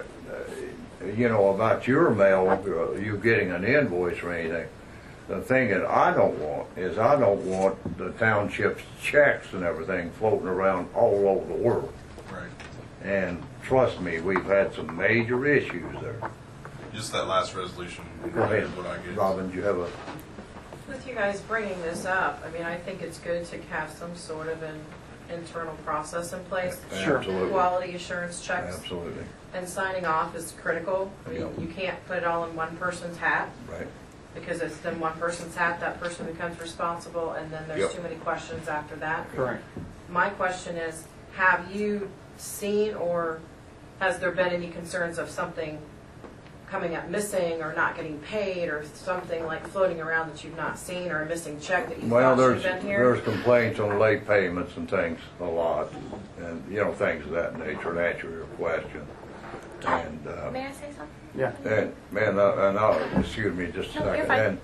uh, you know, about your mail, uh, you getting an invoice or anything. The thing that I don't want is I don't want the township's checks and everything floating around all over the world. right. And trust me, we've had some major issues there. Just that last resolution. Go ahead, is what I get. Robin, do you have a, With you guys bringing this up, I mean, I think it's good to have some sort of an internal process in place. Sure. Absolutely. Quality assurance checks Absolutely, and signing off is critical. I mean, Yep. you can't put it all in one person's hat, right. because it's then one person's hat, that person becomes responsible, and then there's Yep. too many questions after that. Correct. My question is, have you seen, or has there been any concerns of something coming up missing or not getting paid, or something like floating around that you've not seen, or a missing check that you Well, thought should there's, have been here? there's complaints on late payments and things a lot, and, you know, things of that nature, to answer your question. And, uh, May I say something? Yeah. and, man, uh, and I'll, excuse me just a No, you're second. fine.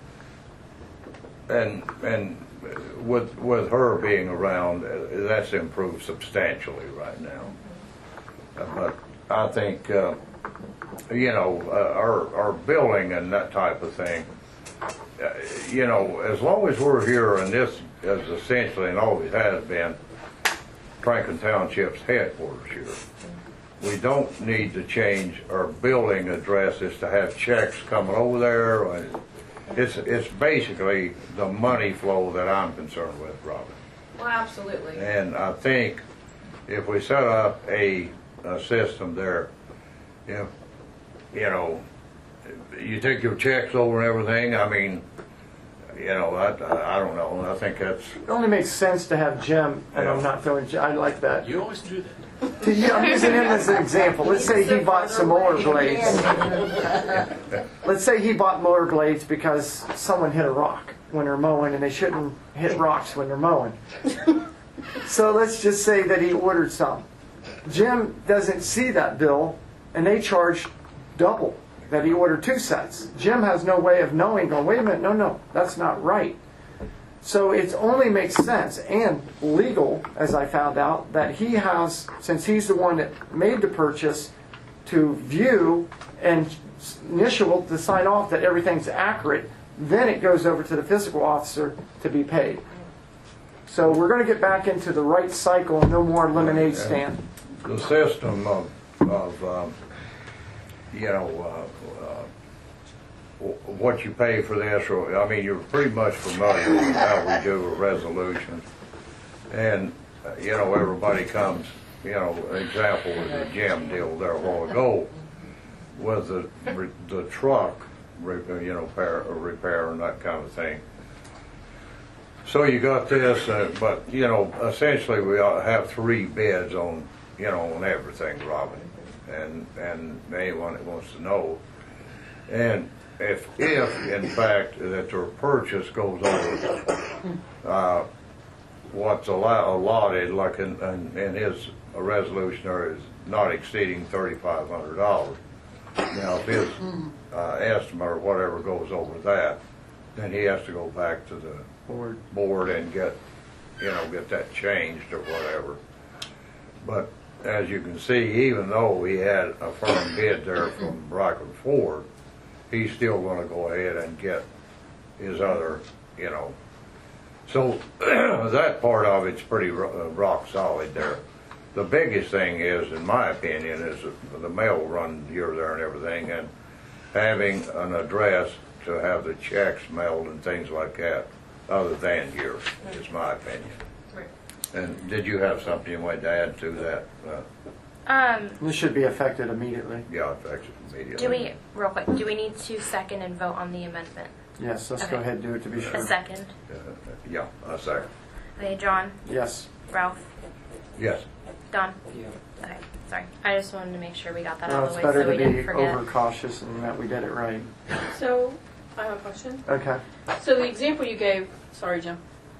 And, and, and with, with her being around, uh, that's improved substantially right now. Uh, But I think, uh, you know, uh, our, our billing and that type of thing, uh, you know, as long as we're here and this is essentially and always has been, Franklin Township's headquarters here. We don't need to change our building addresses to have checks coming over there. It's, it's basically the money flow that I'm concerned with, Robin. Well, absolutely. And I think if we set up a, a system there, if, you know, you take your checks over and everything, I mean, you know, I, I don't know. I think that's... It only makes sense to have Jim, and I'm not throwing Jim, I like that. You always do that. To you, I'm using him as an example. Let's say he bought some mower blades. Let's say he bought mower blades because someone hit a rock when they're mowing, and they shouldn't hit rocks when they're mowing. So let's just say that he ordered some. Jim doesn't see that bill, and they charge double that he ordered two sets. Jim has no way of knowing, going, wait a minute, no, no, that's not right. So it only makes sense and legal, as I found out, that he has, since he's the one that made the purchase, to view and initial to sign off that everything's accurate. Then it goes over to the fiscal officer to be paid. So we're going to get back into the right cycle, no more lemonade stand. The system of, of um, you know, uh, uh, what you pay for this, or, I mean, you're pretty much familiar with how we do a resolution. And, uh, you know, everybody comes, you know, example with the gym deal there a while ago, with the, the truck, you know, repair, repair and that kind of thing. So you got this, uh, but, you know, essentially we have three bids on, you know, on everything, Robin, and, and anyone that wants to know. And if, if in fact, that their purchase goes over uh, what's allow, allotted, like in, in, in his resolution, there is not exceeding thirty-five hundred dollars. Now, if his uh, estimate or whatever goes over that, then he has to go back to the board, board and get, you know, get that changed or whatever. But as you can see, even though he had a firm bid there from Rockland Ford, he's still going to go ahead and get his other, you know. So that part of it's pretty rock solid there. The biggest thing is, in my opinion, is the mail run here, there, and everything, and having an address to have the checks mailed and things like that, other than here, is my opinion. Right. And did you have something you wanted to add to that? Uh, Um, This should be effective immediately. yeah, effective immediately. do we, real quick, do we need to second and vote on the amendment? Yes, let's go Okay. ahead and do it to be sure. A second. Uh, yeah, a second. Okay, John, Yes. Ralph, Yes. Don. Yeah. Okay, sorry. I just wanted to make sure we got that Well, out it's of the way better so we to didn't be forget. overcautious and that we did it right. So, I have a question. Okay. So the example you gave, sorry, Jim,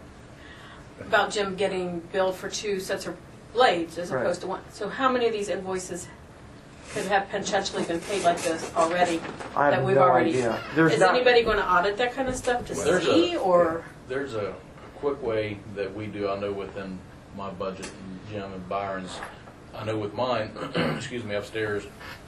about Jim getting billed for two sets of blades as Right. opposed to one. So how many of these invoices could have potentially been paid like this already? I have that we've no already, idea. There's Is not- anybody going to audit that kind of stuff to There's see, a- or? There's a quick way that we do, I know within my budget, and Jim and Byron's, I know with mine, excuse me, upstairs,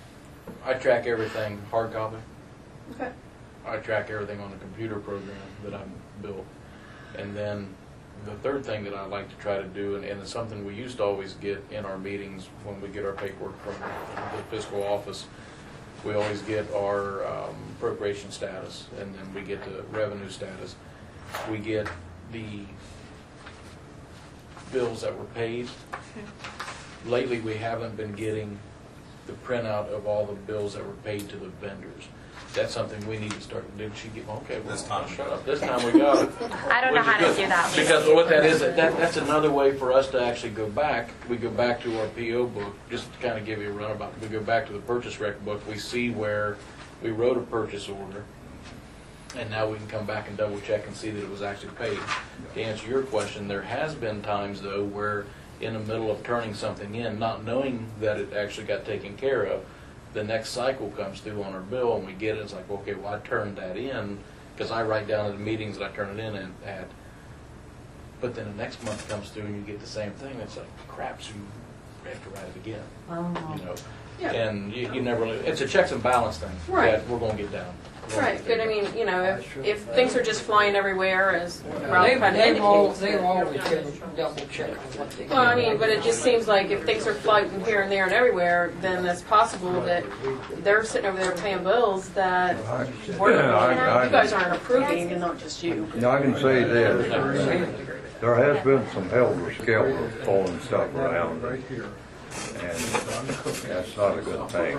I track everything hard copy. Okay. I track everything on the computer program that I've built. And then the third thing that I like to try to do, and, and it's something we used to always get in our meetings when we get our paperwork from the fiscal office, we always get our um, appropriation status, and then we get the revenue status. We get the bills that were paid. Lately, we haven't been getting the printout of all the bills that were paid to the vendors. That's something we need to start. Did she get, okay, well, this time, shut up. This time we got it. I don't know how to do that. Because what that is, that, that's another way for us to actually go back. We go back to our P O book, just to kind of give you a runabout. We go back to the purchase record book. We see where we wrote a purchase order, and now we can come back and double check and see that it was actually paid. To answer your question, there has been times, though, where in the middle of turning something in, not knowing that it actually got taken care of, the next cycle comes through on our bill and we get it. It's like, okay, well, I turned that in because I write down in the meetings that I turn it in and at. But then the next month comes through and you get the same thing. It's like, crap, so you we have to write it again. Oh. You know, Yeah. and you, you never. It's a checks and balance thing Right. that we're going to get down. We're gonna Right, get but I down. mean, you know, if, if things are just flying everywhere, as Ralph They've, kind of they've, all, indicates. they've always been double checking what they Well, I mean, but it just seems like if things are floating here and there and everywhere, then it's possible that they're sitting over there paying bills that we're, Yeah, I- I- you guys aren't approving, and not just you. Now, I can say this, there has been some helter-skelter pulling stuff around, and that's not a good thing.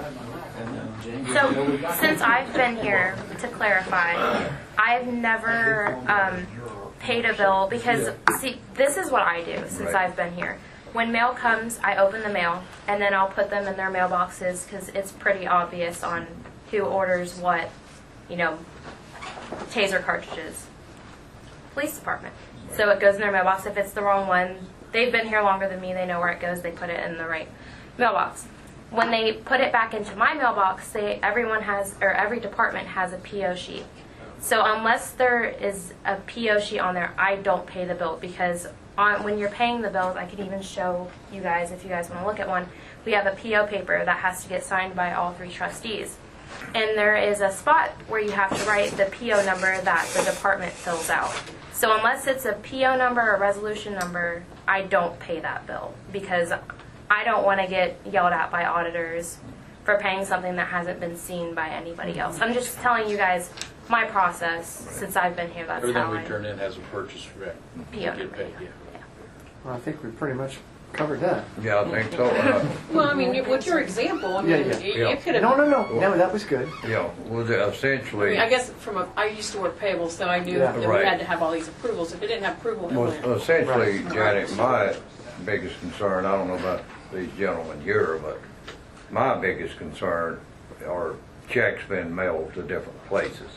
So, since I've been here, to clarify, I've never um, paid a bill because, see, this is what I do since Right. I've been here. When mail comes, I open the mail, and then I'll put them in their mailboxes because it's pretty obvious on who orders what, you know, taser cartridges. Police department. So it goes in their mailbox. If it's the wrong one, they've been here longer than me, they know where it goes, they put it in the right mailbox. When they put it back into my mailbox, they everyone has, or every department has a P O sheet. So unless there is a P O sheet on there, I don't pay the bill because on, when you're paying the bills, I can even show you guys if you guys want to look at one. We have a P O paper that has to get signed by all three trustees. And there is a spot where you have to write the P O number that the department fills out. So unless it's a P O number or resolution number, I don't pay that bill because I don't want to get yelled at by auditors for paying something that hasn't been seen by anybody else. I'm just telling you guys my process since I've been here. That's Everything how we I turn in has a purchase rec. P O Get number. paid, yeah. Well, I think we pretty much covered that. Yeah, I think so. Uh, Well, I mean, you- with your example, I Yeah, mean, yeah. you Yeah. you could have. No, no, no, no, that was good. Yeah, well, the- I essentially, mean, I guess from a, I used to work payables, so I knew Yeah. that we Right. had to have all these approvals. If they didn't have approval, then well, when- essentially, Janet, my biggest concern, I don't know about these gentlemen here, but my biggest concern are checks being mailed to different places.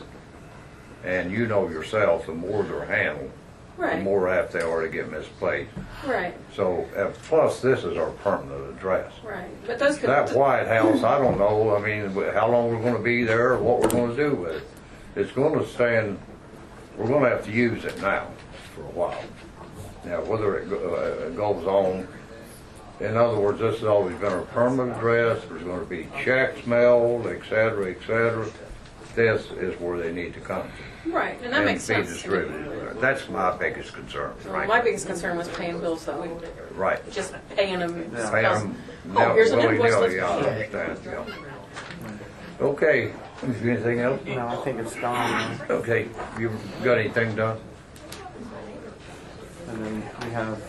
And you know yourself, the more they're handled, the Right. more apt they are to get misplaced. Right, So, uh, plus, this is our permanent address. right. But those could. That White House, I don't know, I mean, how long we're gonna be there, or what we're gonna do with it. It's gonna stand, we're gonna have to use it now for a while. Now, whether it go- uh, it goes on, in other words, this has always been our permanent address, there's gonna be checks mailed, et cetera, et cetera. This is where they need to come Right, and that makes and be sense. distributed. That's my biggest concern, Well, frankly. my biggest concern was paying bills that we, Right. just paying them. Pay them Oh, here's an invoice, willy-nilly, let's I pay. understand, yeah. Okay, is there anything else? No, I think it's done. Okay, you got anything done? And then we have,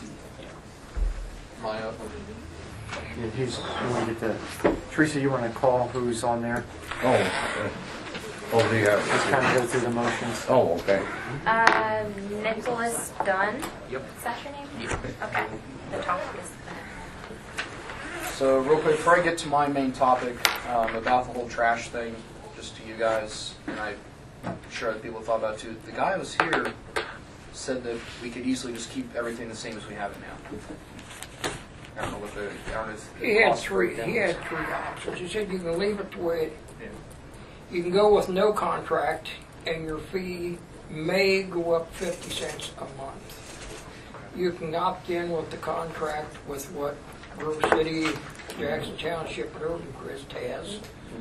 My, uh, yeah, he's, you want to get the, Teresa, you want to call who's on there? Oh, uh, oh, do you Just have, kind of go through the motions. oh, okay. Uh, Nicholas Dunn. Yep. Is that your name? Okay. The top is So real quick, before I get to my main topic um, about the whole trash thing, just to you guys, and I'm sure other people thought about it too, the guy who was here said that we could easily just keep everything the same as we have it now. I don't know what the, I don't know if He had cost for three, it he had three options. He said you can leave it the way it, you can go with no contract and your fee may go up fifty cents a month. You can opt in with the contract with what Grove City, Jackson Township, and Rosenquist has.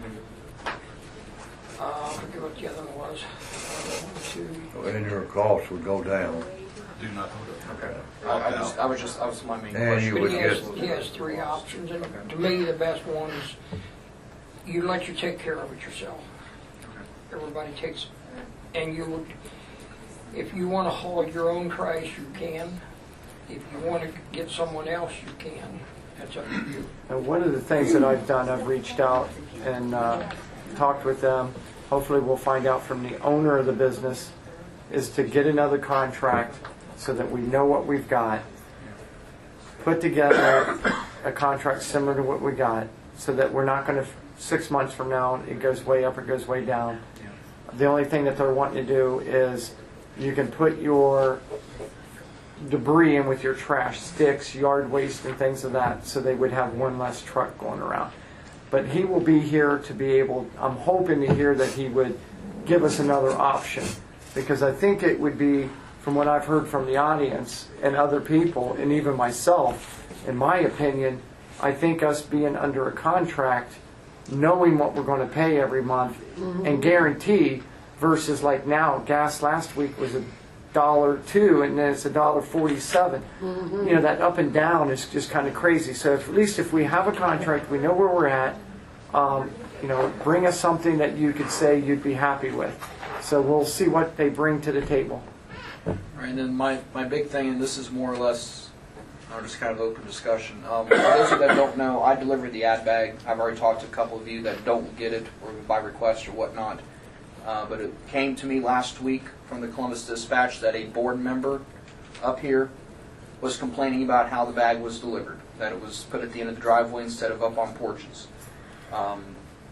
Uh, I forget what the other one was. One, two. And your costs would go down. Do nothing. Okay. I, I just, I was just, that was my main And question. you But would he has, get- he has three options, and to me, the best one is you let you take care of it yourself. Everybody takes, and you would, if you want to haul your own trash, you can. If you want to get someone else, you can. That's up to you. And one of the things that I've done, I've reached out and uh, talked with them. Hopefully we'll find out from the owner of the business, is to get another contract so that we know what we've got. Put together a contract similar to what we got so that we're not going to, six months from now, it goes way up or goes way down. The only thing that they're wanting to do is you can put your debris in with your trash, sticks, yard waste, and things of that, so they would have one less truck going around. But he will be here to be able, I'm hoping to hear that he would give us another option, because I think it would be, from what I've heard from the audience and other people, and even myself, in my opinion, I think us being under a contract, knowing what we're going to pay every month and guarantee versus like now, gas last week was a dollar two and then it's a dollar forty-seven. Mhm. You know, that up and down is just kind of crazy. So if, at least if we have a contract, we know where we're at. Um, you know, bring us something that you could say you'd be happy with. So we'll see what they bring to the table. All right, and then my, my big thing, and this is more or less, or just kind of open discussion. Um, for those of you that don't know, I delivered the ad bag. I've already talked to a couple of you that don't get it, or by request or whatnot. Uh, but it came to me last week from the Columbus Dispatch that a board member up here was complaining about how the bag was delivered, that it was put at the end of the driveway instead of up on porches. Um,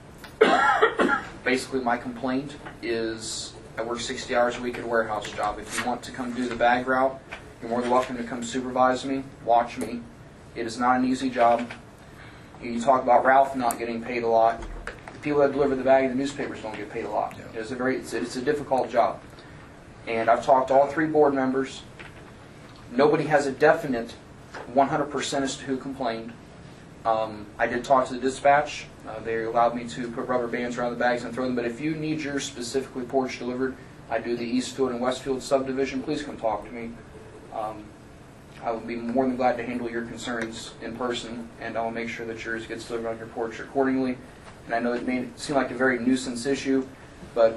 basically, my complaint is I work sixty hours a week at a warehouse job. If you want to come do the bag route, you're more than welcome to come supervise me, watch me. It is not an easy job. You talk about Ralph not getting paid a lot. The people that deliver the bag in the newspapers don't get paid a lot. Yeah. It's a very, it's a, it's a difficult job. And I've talked to all three board members. Nobody has a definite one hundred percent as to who complained. Um, I did talk to the dispatch. Uh, they allowed me to put rubber bands around the bags and throw them. But if you need yours specifically porch delivered, I do the Eastfield and Westfield subdivision. Please come talk to me. Um, I will be more than glad to handle your concerns in person, and I will make sure that yours gets delivered on your porch accordingly. And I know it may seem like a very nuisance issue, but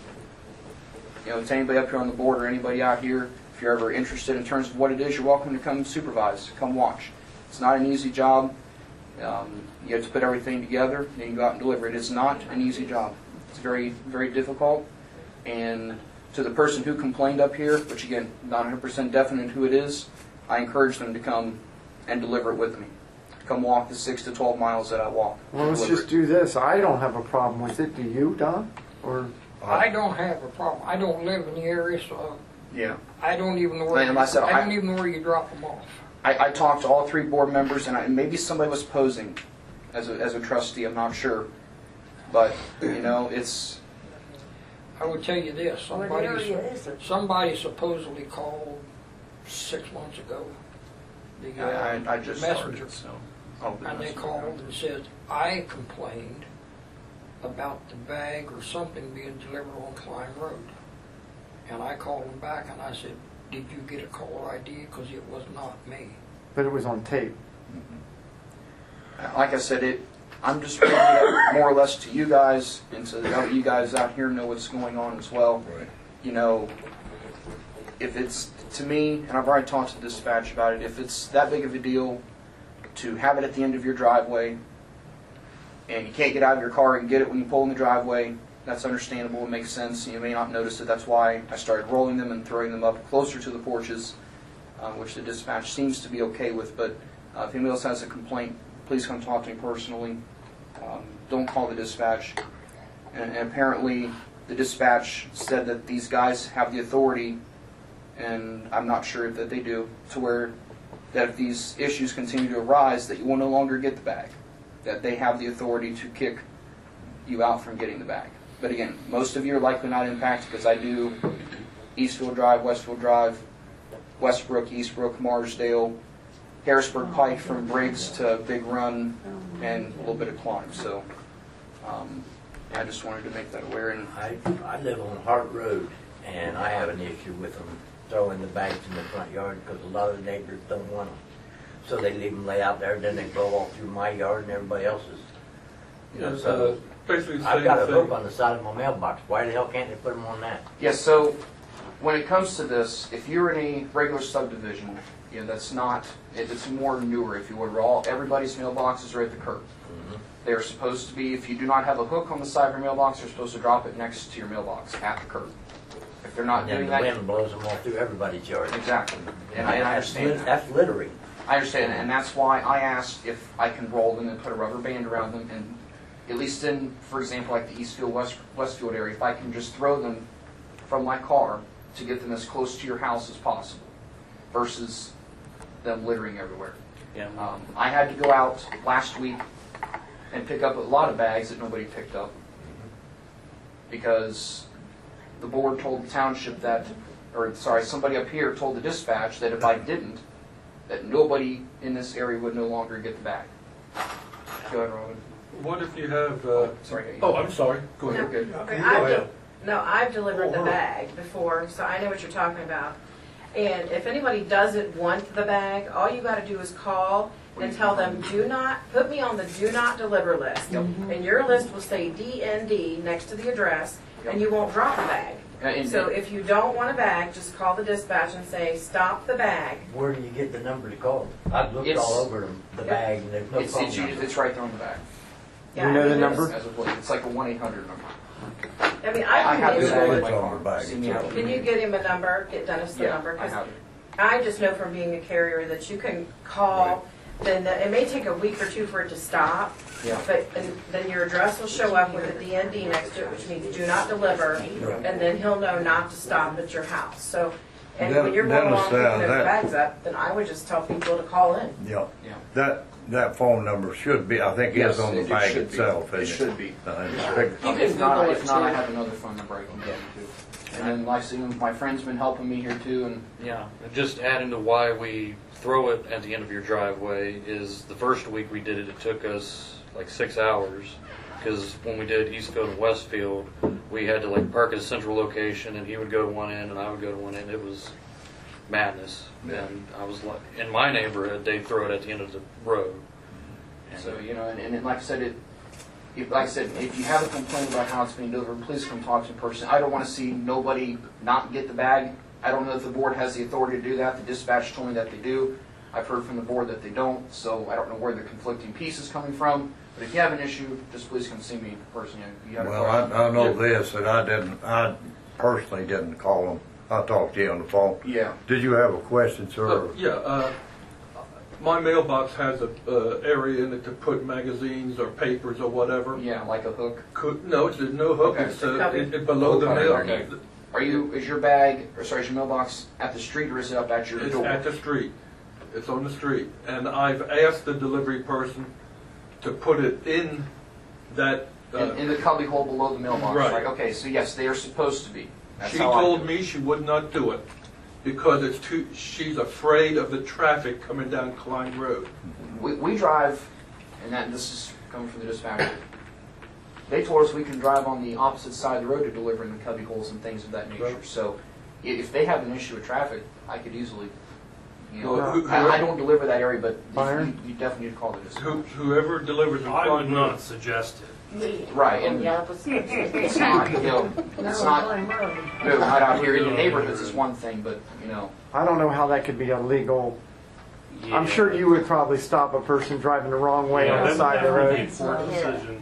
you know, to anybody up here on the board or anybody out here, if you're ever interested in terms of what it is, you're welcome to come supervise, come watch. It's not an easy job. Um, you have to put everything together, and you go out and deliver it. It's not an easy job. It's very, very difficult. And to the person who complained up here, which again, not one hundred percent definite who it is, I encourage them to come and deliver it with me. Come walk the six to twelve miles that I walk. Well, let's just do this. I don't have a problem with it. Do you, Don? Or I don't have a problem. I don't live in the area, so yeah, I don't even know where. And You, I said, I don't I- even know where you drop them off. I, I talked to all three board members, and, I, and maybe somebody was posing as a, as a trustee. I'm not sure, but you know, it's. I would tell you this: What somebody, area is it? somebody supposedly called six months ago. The, uh, I, I, I just messenger, started, so. Oh, the and they messenger. called and said I complained about the bag or something being delivered on Klein Road, and I called them back and I said, "Did you get a caller I D? Because it was not me." but it was on tape. Like I said, it. I'm just bringing it more or less to you guys, and to let you guys out here know what's going on as well. Right. You know, if it's to me, and I've already talked to the dispatch about it, if it's that big of a deal to have it at the end of your driveway, and you can't get out of your car and get it when you pull in the driveway, that's understandable. It makes sense. You may not notice it. That's why I started rolling them and throwing them up closer to the porches, uh, which the dispatch seems to be okay with. But uh, if anybody else has a complaint, please come talk to me personally. Um, don't call the dispatch. And, and apparently the dispatch said that these guys have the authority, and I'm not sure that they do, to where that if these issues continue to arise, that you will no longer get the bag. That they have the authority to kick you out from getting the bag. But again, most of you are likely not impacted because I do Eastfield Drive, Westfield Drive, Westbrook, Eastbrook, Marsdale, Harrisburg Pike from Briggs to Big Run, and a little bit of Climb. So um, I just wanted to make that aware. And I, I live on Hart Road, and I have an issue with them throwing the bags in the front yard because a lot of the neighbors don't want them. So they leave them lay out there, then they blow all through my yard and everybody else's. You know, Yes, so uh, basically the I've same got a thing. hook on the side of my mailbox. Why the hell can't they put them on that? yes, so when it comes to this, if you're in a regular subdivision, you know, that's not, it, it's more newer, if you would, where all, everybody's mailboxes are at the curb. Mm-hmm. They're supposed to be, if you do not have a hook on the side of your mailbox, you're supposed to drop it next to your mailbox at the curb. If they're not And then doing the that, wind blows them all through everybody's yard. exactly. And, I- and I That's understand lit- that. That's littering. I understand, and that's why I asked if I can roll them and put a rubber band around them, and at least in, for example, like the Eastfield, West, Westfield area, if I can just throw them from my car to get them as close to your house as possible, versus them littering everywhere. Yeah. Um, I had to go out last week and pick up a lot of bags that nobody picked up, because the board told the township that, or sorry, somebody up here told the dispatch that if I didn't, that nobody in this area would no longer get the bag. Go ahead, Robin. What if you have, uh, Sorry. oh, I'm sorry, go ahead. Good. Okay, Go I've ahead. de- no, I've delivered the bag before, so I know what you're talking about. And if anybody doesn't want the bag, all you gotta do is call and tell them, do not, put me on the do not deliver list. And your list will say D N D next to the address, and you won't drop a bag. Uh, and- So if you don't want a bag, just call the dispatch and say, stop the bag. Where do you get the number to call? I've looked It's- all over them, the bag, and there's no It's, phone it's, number. it's right there on the back. Do you know the number? As a, it's like a one eight hundred number. I mean, I I have can this give all him, in my It's on car. the bag. See me out. can you get him a number, get Dennis the Yeah, number? I 'Cause have it. I just know from being a carrier that you can call, then the- it may take a week or two for it to stop, Yeah. but and then your address will show up with a D N D next to it, which means do not deliver, and then he'll know not to stop at your house. So, and when you're going Dennis, along picking uh, those that- bags up, then I would just tell people to call in. Yeah. Yeah. That, that phone number should be, I think Yes, is on the it- it bag should be. itself, It isn't should be. Uh, it's pic- Um, You if can not, Google if it, not, I too. have another phone number I can get you too. And then, like I say, my friend's been helping me here too, and Yeah, and just adding to why we throw it at the end of your driveway is the first week we did it, it took us like six hours. Because when we did Eastfield and Westfield, we had to like park at a central location, and he would go to one end and I would go to one end. It was madness. And I was like, in my neighborhood, they throw it at the end of the road. so you know, and, and then, like I said, it. If, like I said, if you have a complaint about how it's being delivered, please come talk to a person. I don't want to see nobody not get the bag. I don't know if the board has the authority to do that. The dispatch told me that they do. I've heard from the board that they don't, so I don't know where the conflicting piece is coming from. But if you have an issue, just please come see me personally. If you have a Well, question. I, I know this, that I didn't, I personally didn't call them. I talked to you on the phone. Yeah. Did you have a question, sir? Uh, Yeah, uh, my mailbox has a, uh, area in it to put magazines or papers or whatever. Yeah, like a hook. Could, no, it's, there's no hook, Okay. it's, uh, it, it below the mail. Okay. Are you, is your bag, or sorry, is your mailbox at the street or is it up at your It's door? at the street. It's on the street. And I've asked the delivery person to put it in that, uh, In, in the cubby hole below the mailbox, Right. right? Okay, so yes, they are supposed to be. That's she how I told do it. me she would not do it because it's too, she's afraid of the traffic coming down Klein Road. We, we drive, and that this is coming from the dispatcher. They told us we can drive on the opposite side of the road to deliver in the cubby holes and things of that nature. Right. So i- if they have an issue with traffic, I could easily, you know, Well, who- I, I don't deliver that area, but Byron? you, you definitely need to call the Who, dispatcher. whoever delivers in I would Klein Road. not suggest it. Right, and it's not, you know, it's not, you know, right out here in the neighborhoods is one thing, but, you know, I don't know how that could be a legal. I'm Yeah. sure you would probably stop a person driving the wrong way Yeah, on the that- side of the that would be road. a poor decision.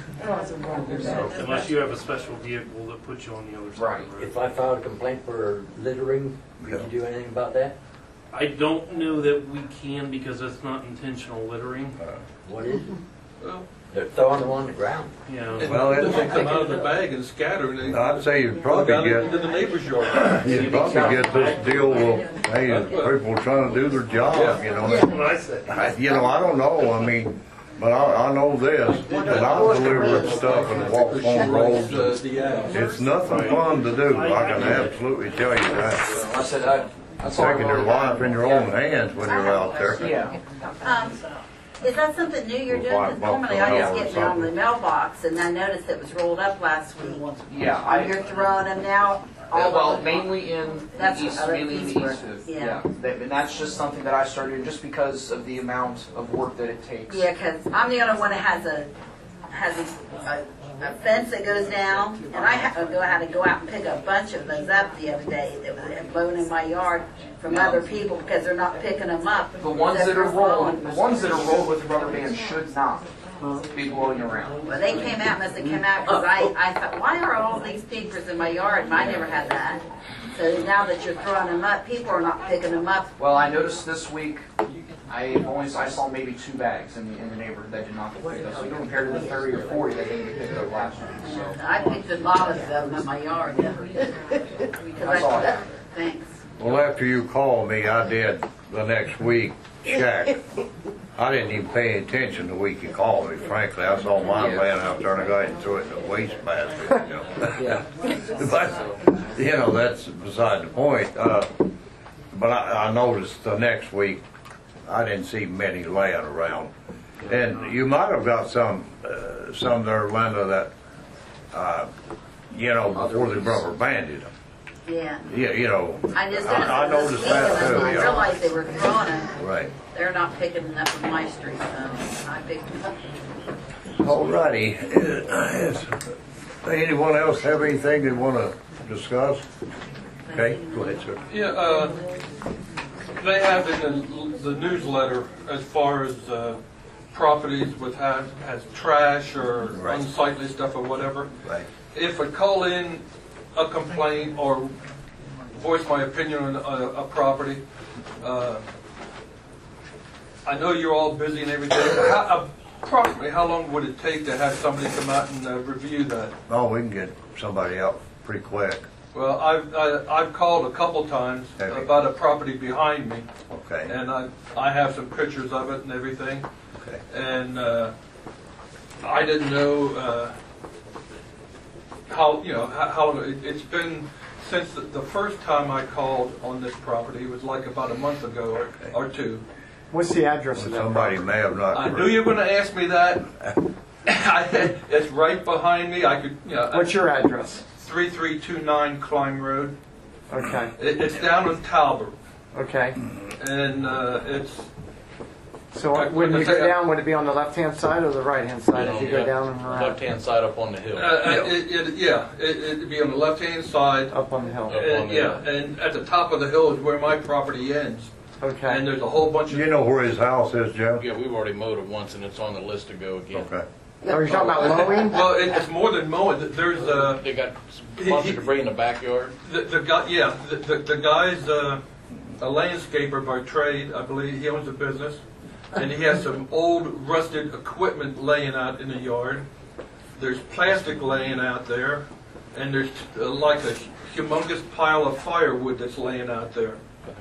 So, unless you have a special vehicle that puts you on the other side of the road. If I filed a complaint for littering, could you do anything about that? I don't know that we can because that's not intentional littering. What is it? Well, They're throwing them on the ground. Yeah. Well, it- they come out of the bag and scatter, and they I'd say you'd go probably down get, into the neighbor's yard. you'd probably get this deal, well, hey, people trying to do their job, you know? That's what I said. I- You know, I don't know, I mean, but I, I know this, that I'm delivering stuff and walk on roads. Uh, the ad. It's nothing fun to do, I can absolutely tell you that. I said, I, that's all I Taking your wanted. life in your own hands when you're out there. Yeah. Um, Is that something new you're doing? Well, Because five normally bucks I an just hour get or them on the something. mailbox, and I noticed it was rolled up last week. Yeah, And I, you're throwing them now Uh, all well, over. mainly in That's the east, other mainly in the eastward, east. of- yeah. That- and that's just something that I started just because of the amount of work that it takes. Yeah, because I'm the only one that has a, has a, a, a fence that goes down, and I ha- go, had to go out and pick a bunch of those up the other day that were blown in my yard from other people because they're not picking them up. The ones that are They're rolled, throwing. the ones that are rolled with rubber bands should not be blowing around. Well, they came out, must have come out, because I, I thought, why are all these papers in my yard? And I never had that. So now that you're throwing them up, people are not picking them up. Well, I noticed this week, I only I saw maybe two bags in the in the neighborhood that did not get picked up. So compared to the thirty or forty that didn't get picked up last week. So I picked a lot of them in my yard. Because that's all I I, have. thanks. Well, after you called me, I did the next week check. I didn't even pay attention the week you called me, frankly. I saw mine laying out there and I got it and threw it in the waste basket, you know. Yeah. But, you know, that's beside the point. Uh, but I, I noticed the next week, I didn't see many laying around. And you might have got some, uh, some there, Linda, that, uh, you know, before they rubber banded them. Yeah. Yeah, you know, I just I, I noticed that too. I yeah. realized they were throwing them. Right. They're not picking them up on my street, so I picked them up. Alrighty. Is anyone else have anything they want to discuss? Okay, go ahead, sir. Yeah, uh, they have in the, the newsletter as far as uh, properties with have has trash or Right. unsightly stuff or whatever. Right. If I call in a complaint or voice my opinion on a, a property, uh, I know you're all busy and everything. How, approximately, how long would it take to have somebody come out and uh, review that? Oh, we can get somebody out pretty quick. Well, I've I, I've called a couple times Have you? about a property behind me, Okay. and I I have some pictures of it and everything. Okay. And uh, I didn't know uh, how you know how, how long it, it's been since the, the first time I called on this property. It was like about a month ago or, Okay. or two. What's the address of that? Somebody may have not. I knew you were going to ask me that. I, it's right behind me. I could. You know, What's your address? three three two nine Climb Road. Okay. It, it's down in Talbot, Okay. and uh, it's So Like, when like you I go say, down, would it be on the left-hand side or the right-hand side as you go down and around? Left-hand side up on the hill. uh, uh, it, it, yeah, it, it'd be on the left-hand side. Up on the hill. Up on And, the yeah, and at the top of the hill is where my property ends, and Okay. there's a whole bunch of. You know where his house is, Joe? Yeah, we've already mowed it once, and it's on the list to go again. Okay. Are you talking about mowing? Well, it, it's more than mowing. There's uh, They got a bunch of debris in the backyard. the, the guy. Yeah, the, the, the guy's uh, a landscaper by trade. I believe he owns a business, and he has some old rusted equipment laying out in the yard. There's plastic laying out there, and there's uh, like a humongous pile of firewood that's laying out there.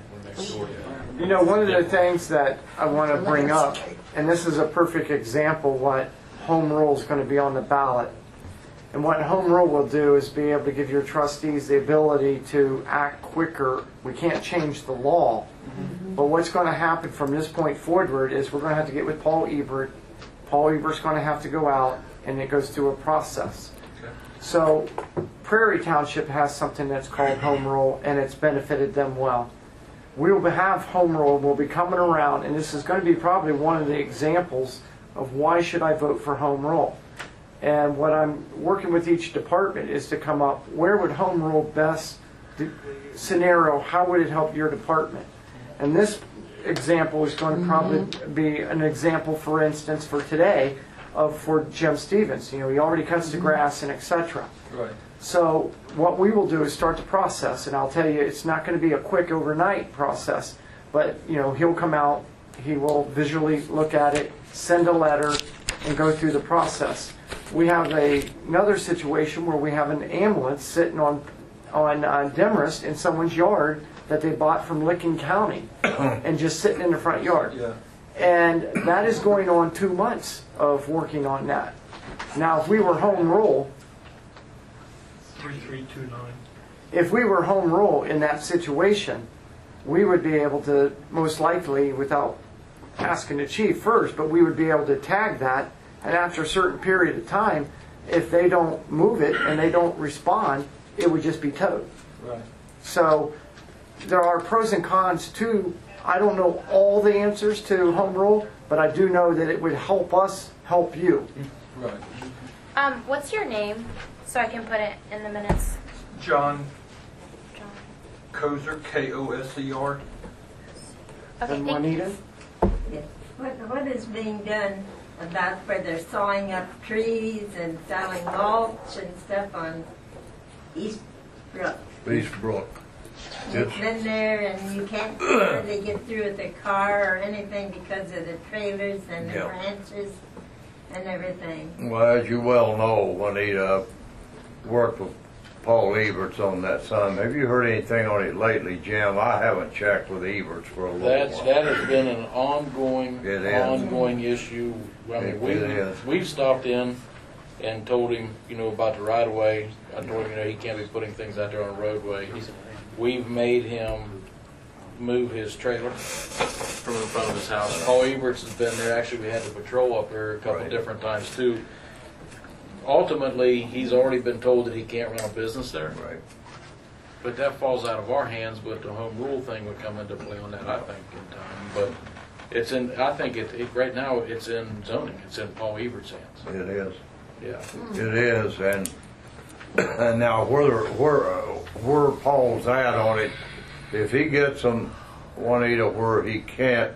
You know, one of the things that I want to bring up, and this is a perfect example what home rule is going to be on the ballot. And what home rule will do is be able to give your trustees the ability to act quicker. We can't change the law, but what's going to happen from this point forward is we're going to have to get with Paul Ebert. Paul Ebert's going to have to go out, and it goes through a process. So Prairie Township has something that's called home rule, and it's benefited them well. We will have home rule, we'll be coming around, and this is going to be probably one of the examples of why should I vote for home rule. And what I'm working with each department is to come up, where would home rule best scenario, how would it help your department? And this example is going to probably be an example, for instance, for today, of for Jim Stevens. You know, he already cuts the grass and et cetera. Right. So what we will do is start the process, and I'll tell you, it's not going to be a quick overnight process, but you know, he'll come out, he will visually look at it, send a letter, and go through the process. We have a, another situation where we have an ambulance sitting on on uh, Demarest in someone's yard that they bought from Licking County, and just sitting in the front yard. Yeah. And that is going on two months of working on that. Now, if we were home rule, three three two nine. if we were home rule in that situation, we would be able to, most likely, without asking the chief first, but we would be able to tag that, and after a certain period of time, if they don't move it and they don't respond, it would just be towed. Right. So there are pros and cons to, I don't know all the answers to home rule, but I do know that it would help us help you. Right. Um, what's your name so I can put it in the minutes? John John. Kozer, K O S E R. Okay, And thank Juanita? Yes. What, what is being done about where they're sawing up trees and selling mulch and stuff on East Brook? East Brook. You've been there and you can't really get through with the car or anything because of the trailers and the Yeah. branches and everything. Well, as you well know, Juanita, worked with Paul Eberts on that son. Have you heard anything on it lately, Jim? I haven't checked with Eberts for a little That's, while. that has been an ongoing, It is. ongoing issue. I mean, It- we, it is. we've stopped in and told him, you know, about the right of way. I told him, you know, he can't be putting things out there on the roadway. We've made him move his trailer from in front of his house. Paul Eberts has been there. Actually, we had the patrol up there a couple Right. different times too. Ultimately, he's already been told that he can't run a business there. Right. But that falls out of our hands, but the home rule thing would come into play on that, I think, in time. But it's in, I think it, it, right now, it's in zoning. It's in Paul Ebert's hands. It is. Yeah. It is, and and now where where uh, where Paul's at on it, if he gets them, Juanita, where he can't,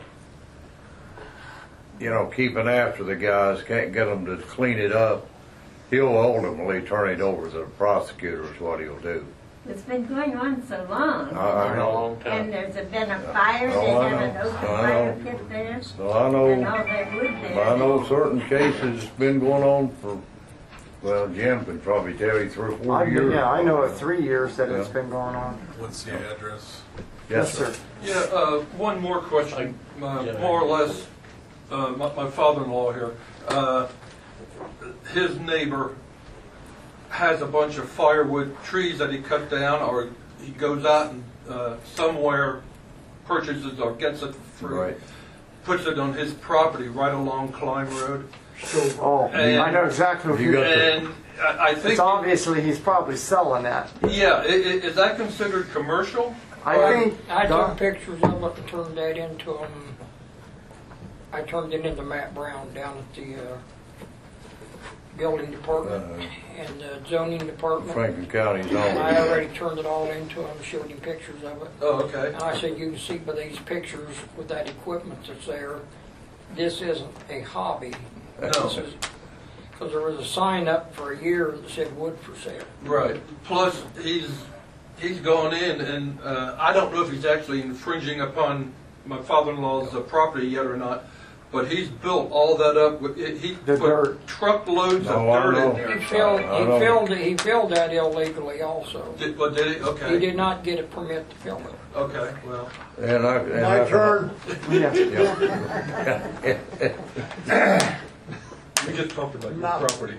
you know, keeping after the guys, can't get them to clean it up, he'll ultimately turn it over to the prosecutor. Is what he'll do. It's been going on so long. I, I know. Long time. And there's been a fire, Oh, they I have an know. open I fire know. pit there. So I And know. all that wood there. I know certain cases it's been going on for. Well, Jim can probably tell you three or four I, years. yeah, I know of three years that it's Yeah. been going on. What's the address? Yes, sir. Yeah, uh, one more question, uh, Yeah. more or less, uh, my, my father-in-law here, uh, his neighbor has a bunch of firewood trees that he cut down, or he goes out and, uh, somewhere purchases or gets it through, Right. puts it on his property right along Klein Road. Oh, And- I know exactly what You you got the- And I, I think, It's obviously he's probably selling that. yeah, i- i- is that considered commercial? I Or- think. I Doc- took pictures of it and turned that into, um, I turned it into Matt Brown down at the, uh, building department Uh, and the zoning department. Franklin County's And I on. already turned it all into him, showed him pictures of it. Oh, okay. And I said, you can see by these pictures with that equipment that's there, this isn't a hobby. No. Because there was a sign up for a year that said wood for sale. Right. Plus, he's he's gone in, and uh, I don't know if he's actually infringing upon my father-in-law's uh, property yet or not. But he's built all that up. With, he The put dirt. truckloads No, of I dirt know. in He there. filled, I he know. filled, he filled that illegally also. Did, what did he? He Okay. did not get a permit to fill it. Okay. Well. And I, and My I- turn. Yeah. Yeah. We just talked about your No. property.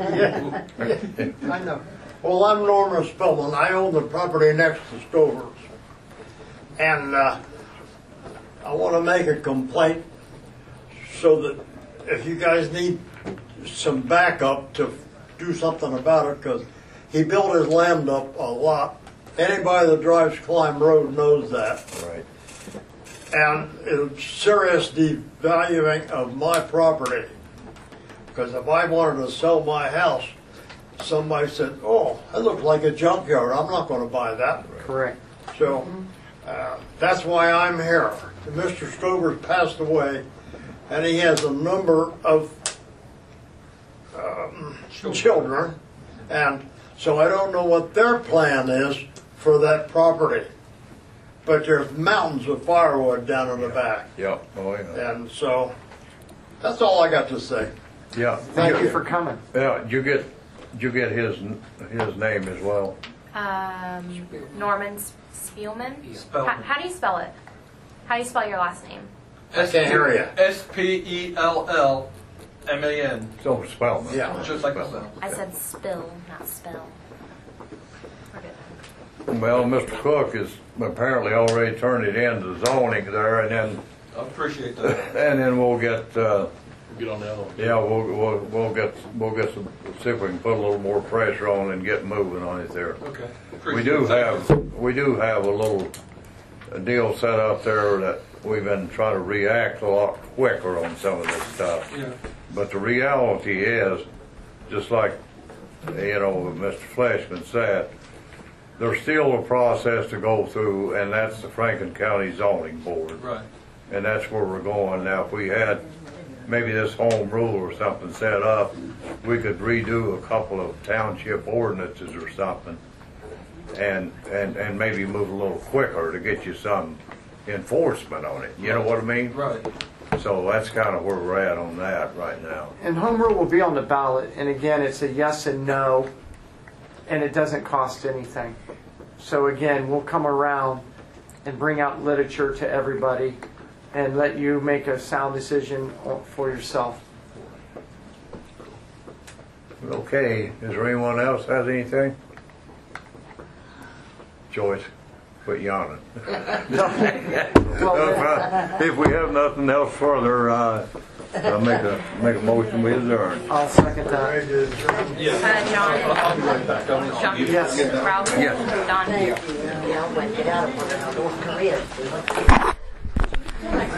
I know. Well, I'm Norman Spillman. I own the property next to Stover's. And uh, I want to make a complaint so that if you guys need some backup to do something about it, because he built his land up a lot. Anybody that drives Climb Road knows that. Right. And it's serious devaluing of my property. Because if I wanted to sell my house, somebody said, oh, that looks like a junkyard. I'm not going to buy that. Correct. So uh, that's why I'm here. Mister Stover's passed away, and he has a number of um, children. And so I don't know what their plan is for that property. But there's mountains of firewood down in the back. Yeah. Oh, yeah. And so that's all I got to say. Yeah. Thank you for coming. Yeah. Did you get, did you get his his name as well? Um, Norman S- Spielman. Spellman. How, how do you spell it? How do you spell your last name? I can't hear you. S P E L L M A N. So Spellman. Yeah. Just like the sound. I said spill, not spell. We're good. Well, Mister Cook has apparently already turned it into zoning there, and then I appreciate that. and then we'll get. Uh, Get on the other one. Yeah, we'll, we'll, we'll get, we'll get some, see if we can put a little more pressure on and get moving on it there. Okay. We do have, we do have a little deal set up there that we've been trying to react a lot quicker on some of this stuff. Yeah. But the reality is, just like, you know, Mister Fleshman said, there's still a process to go through, and that's the Franklin County Zoning Board. Right. And that's where we're going. Now, if we had maybe this home rule or something set up, we could redo a couple of township ordinances or something, and and and maybe move a little quicker to get you some enforcement on it. You know what I mean? Right. So that's kind of where we're at on that right now. And home rule will be on the ballot. And again, it's a yes and no, and it doesn't cost anything. So again, we'll come around and bring out literature to everybody and let you make a sound decision for yourself. Okay, is there anyone else has anything? Joyce? quit yawning. If we have nothing else further, uh, I'll make a, make a motion we adjourn. I'll second that. Uh, John? John? Yes. Ralph? Yes. Don? Yeah, I went get out of North Korea.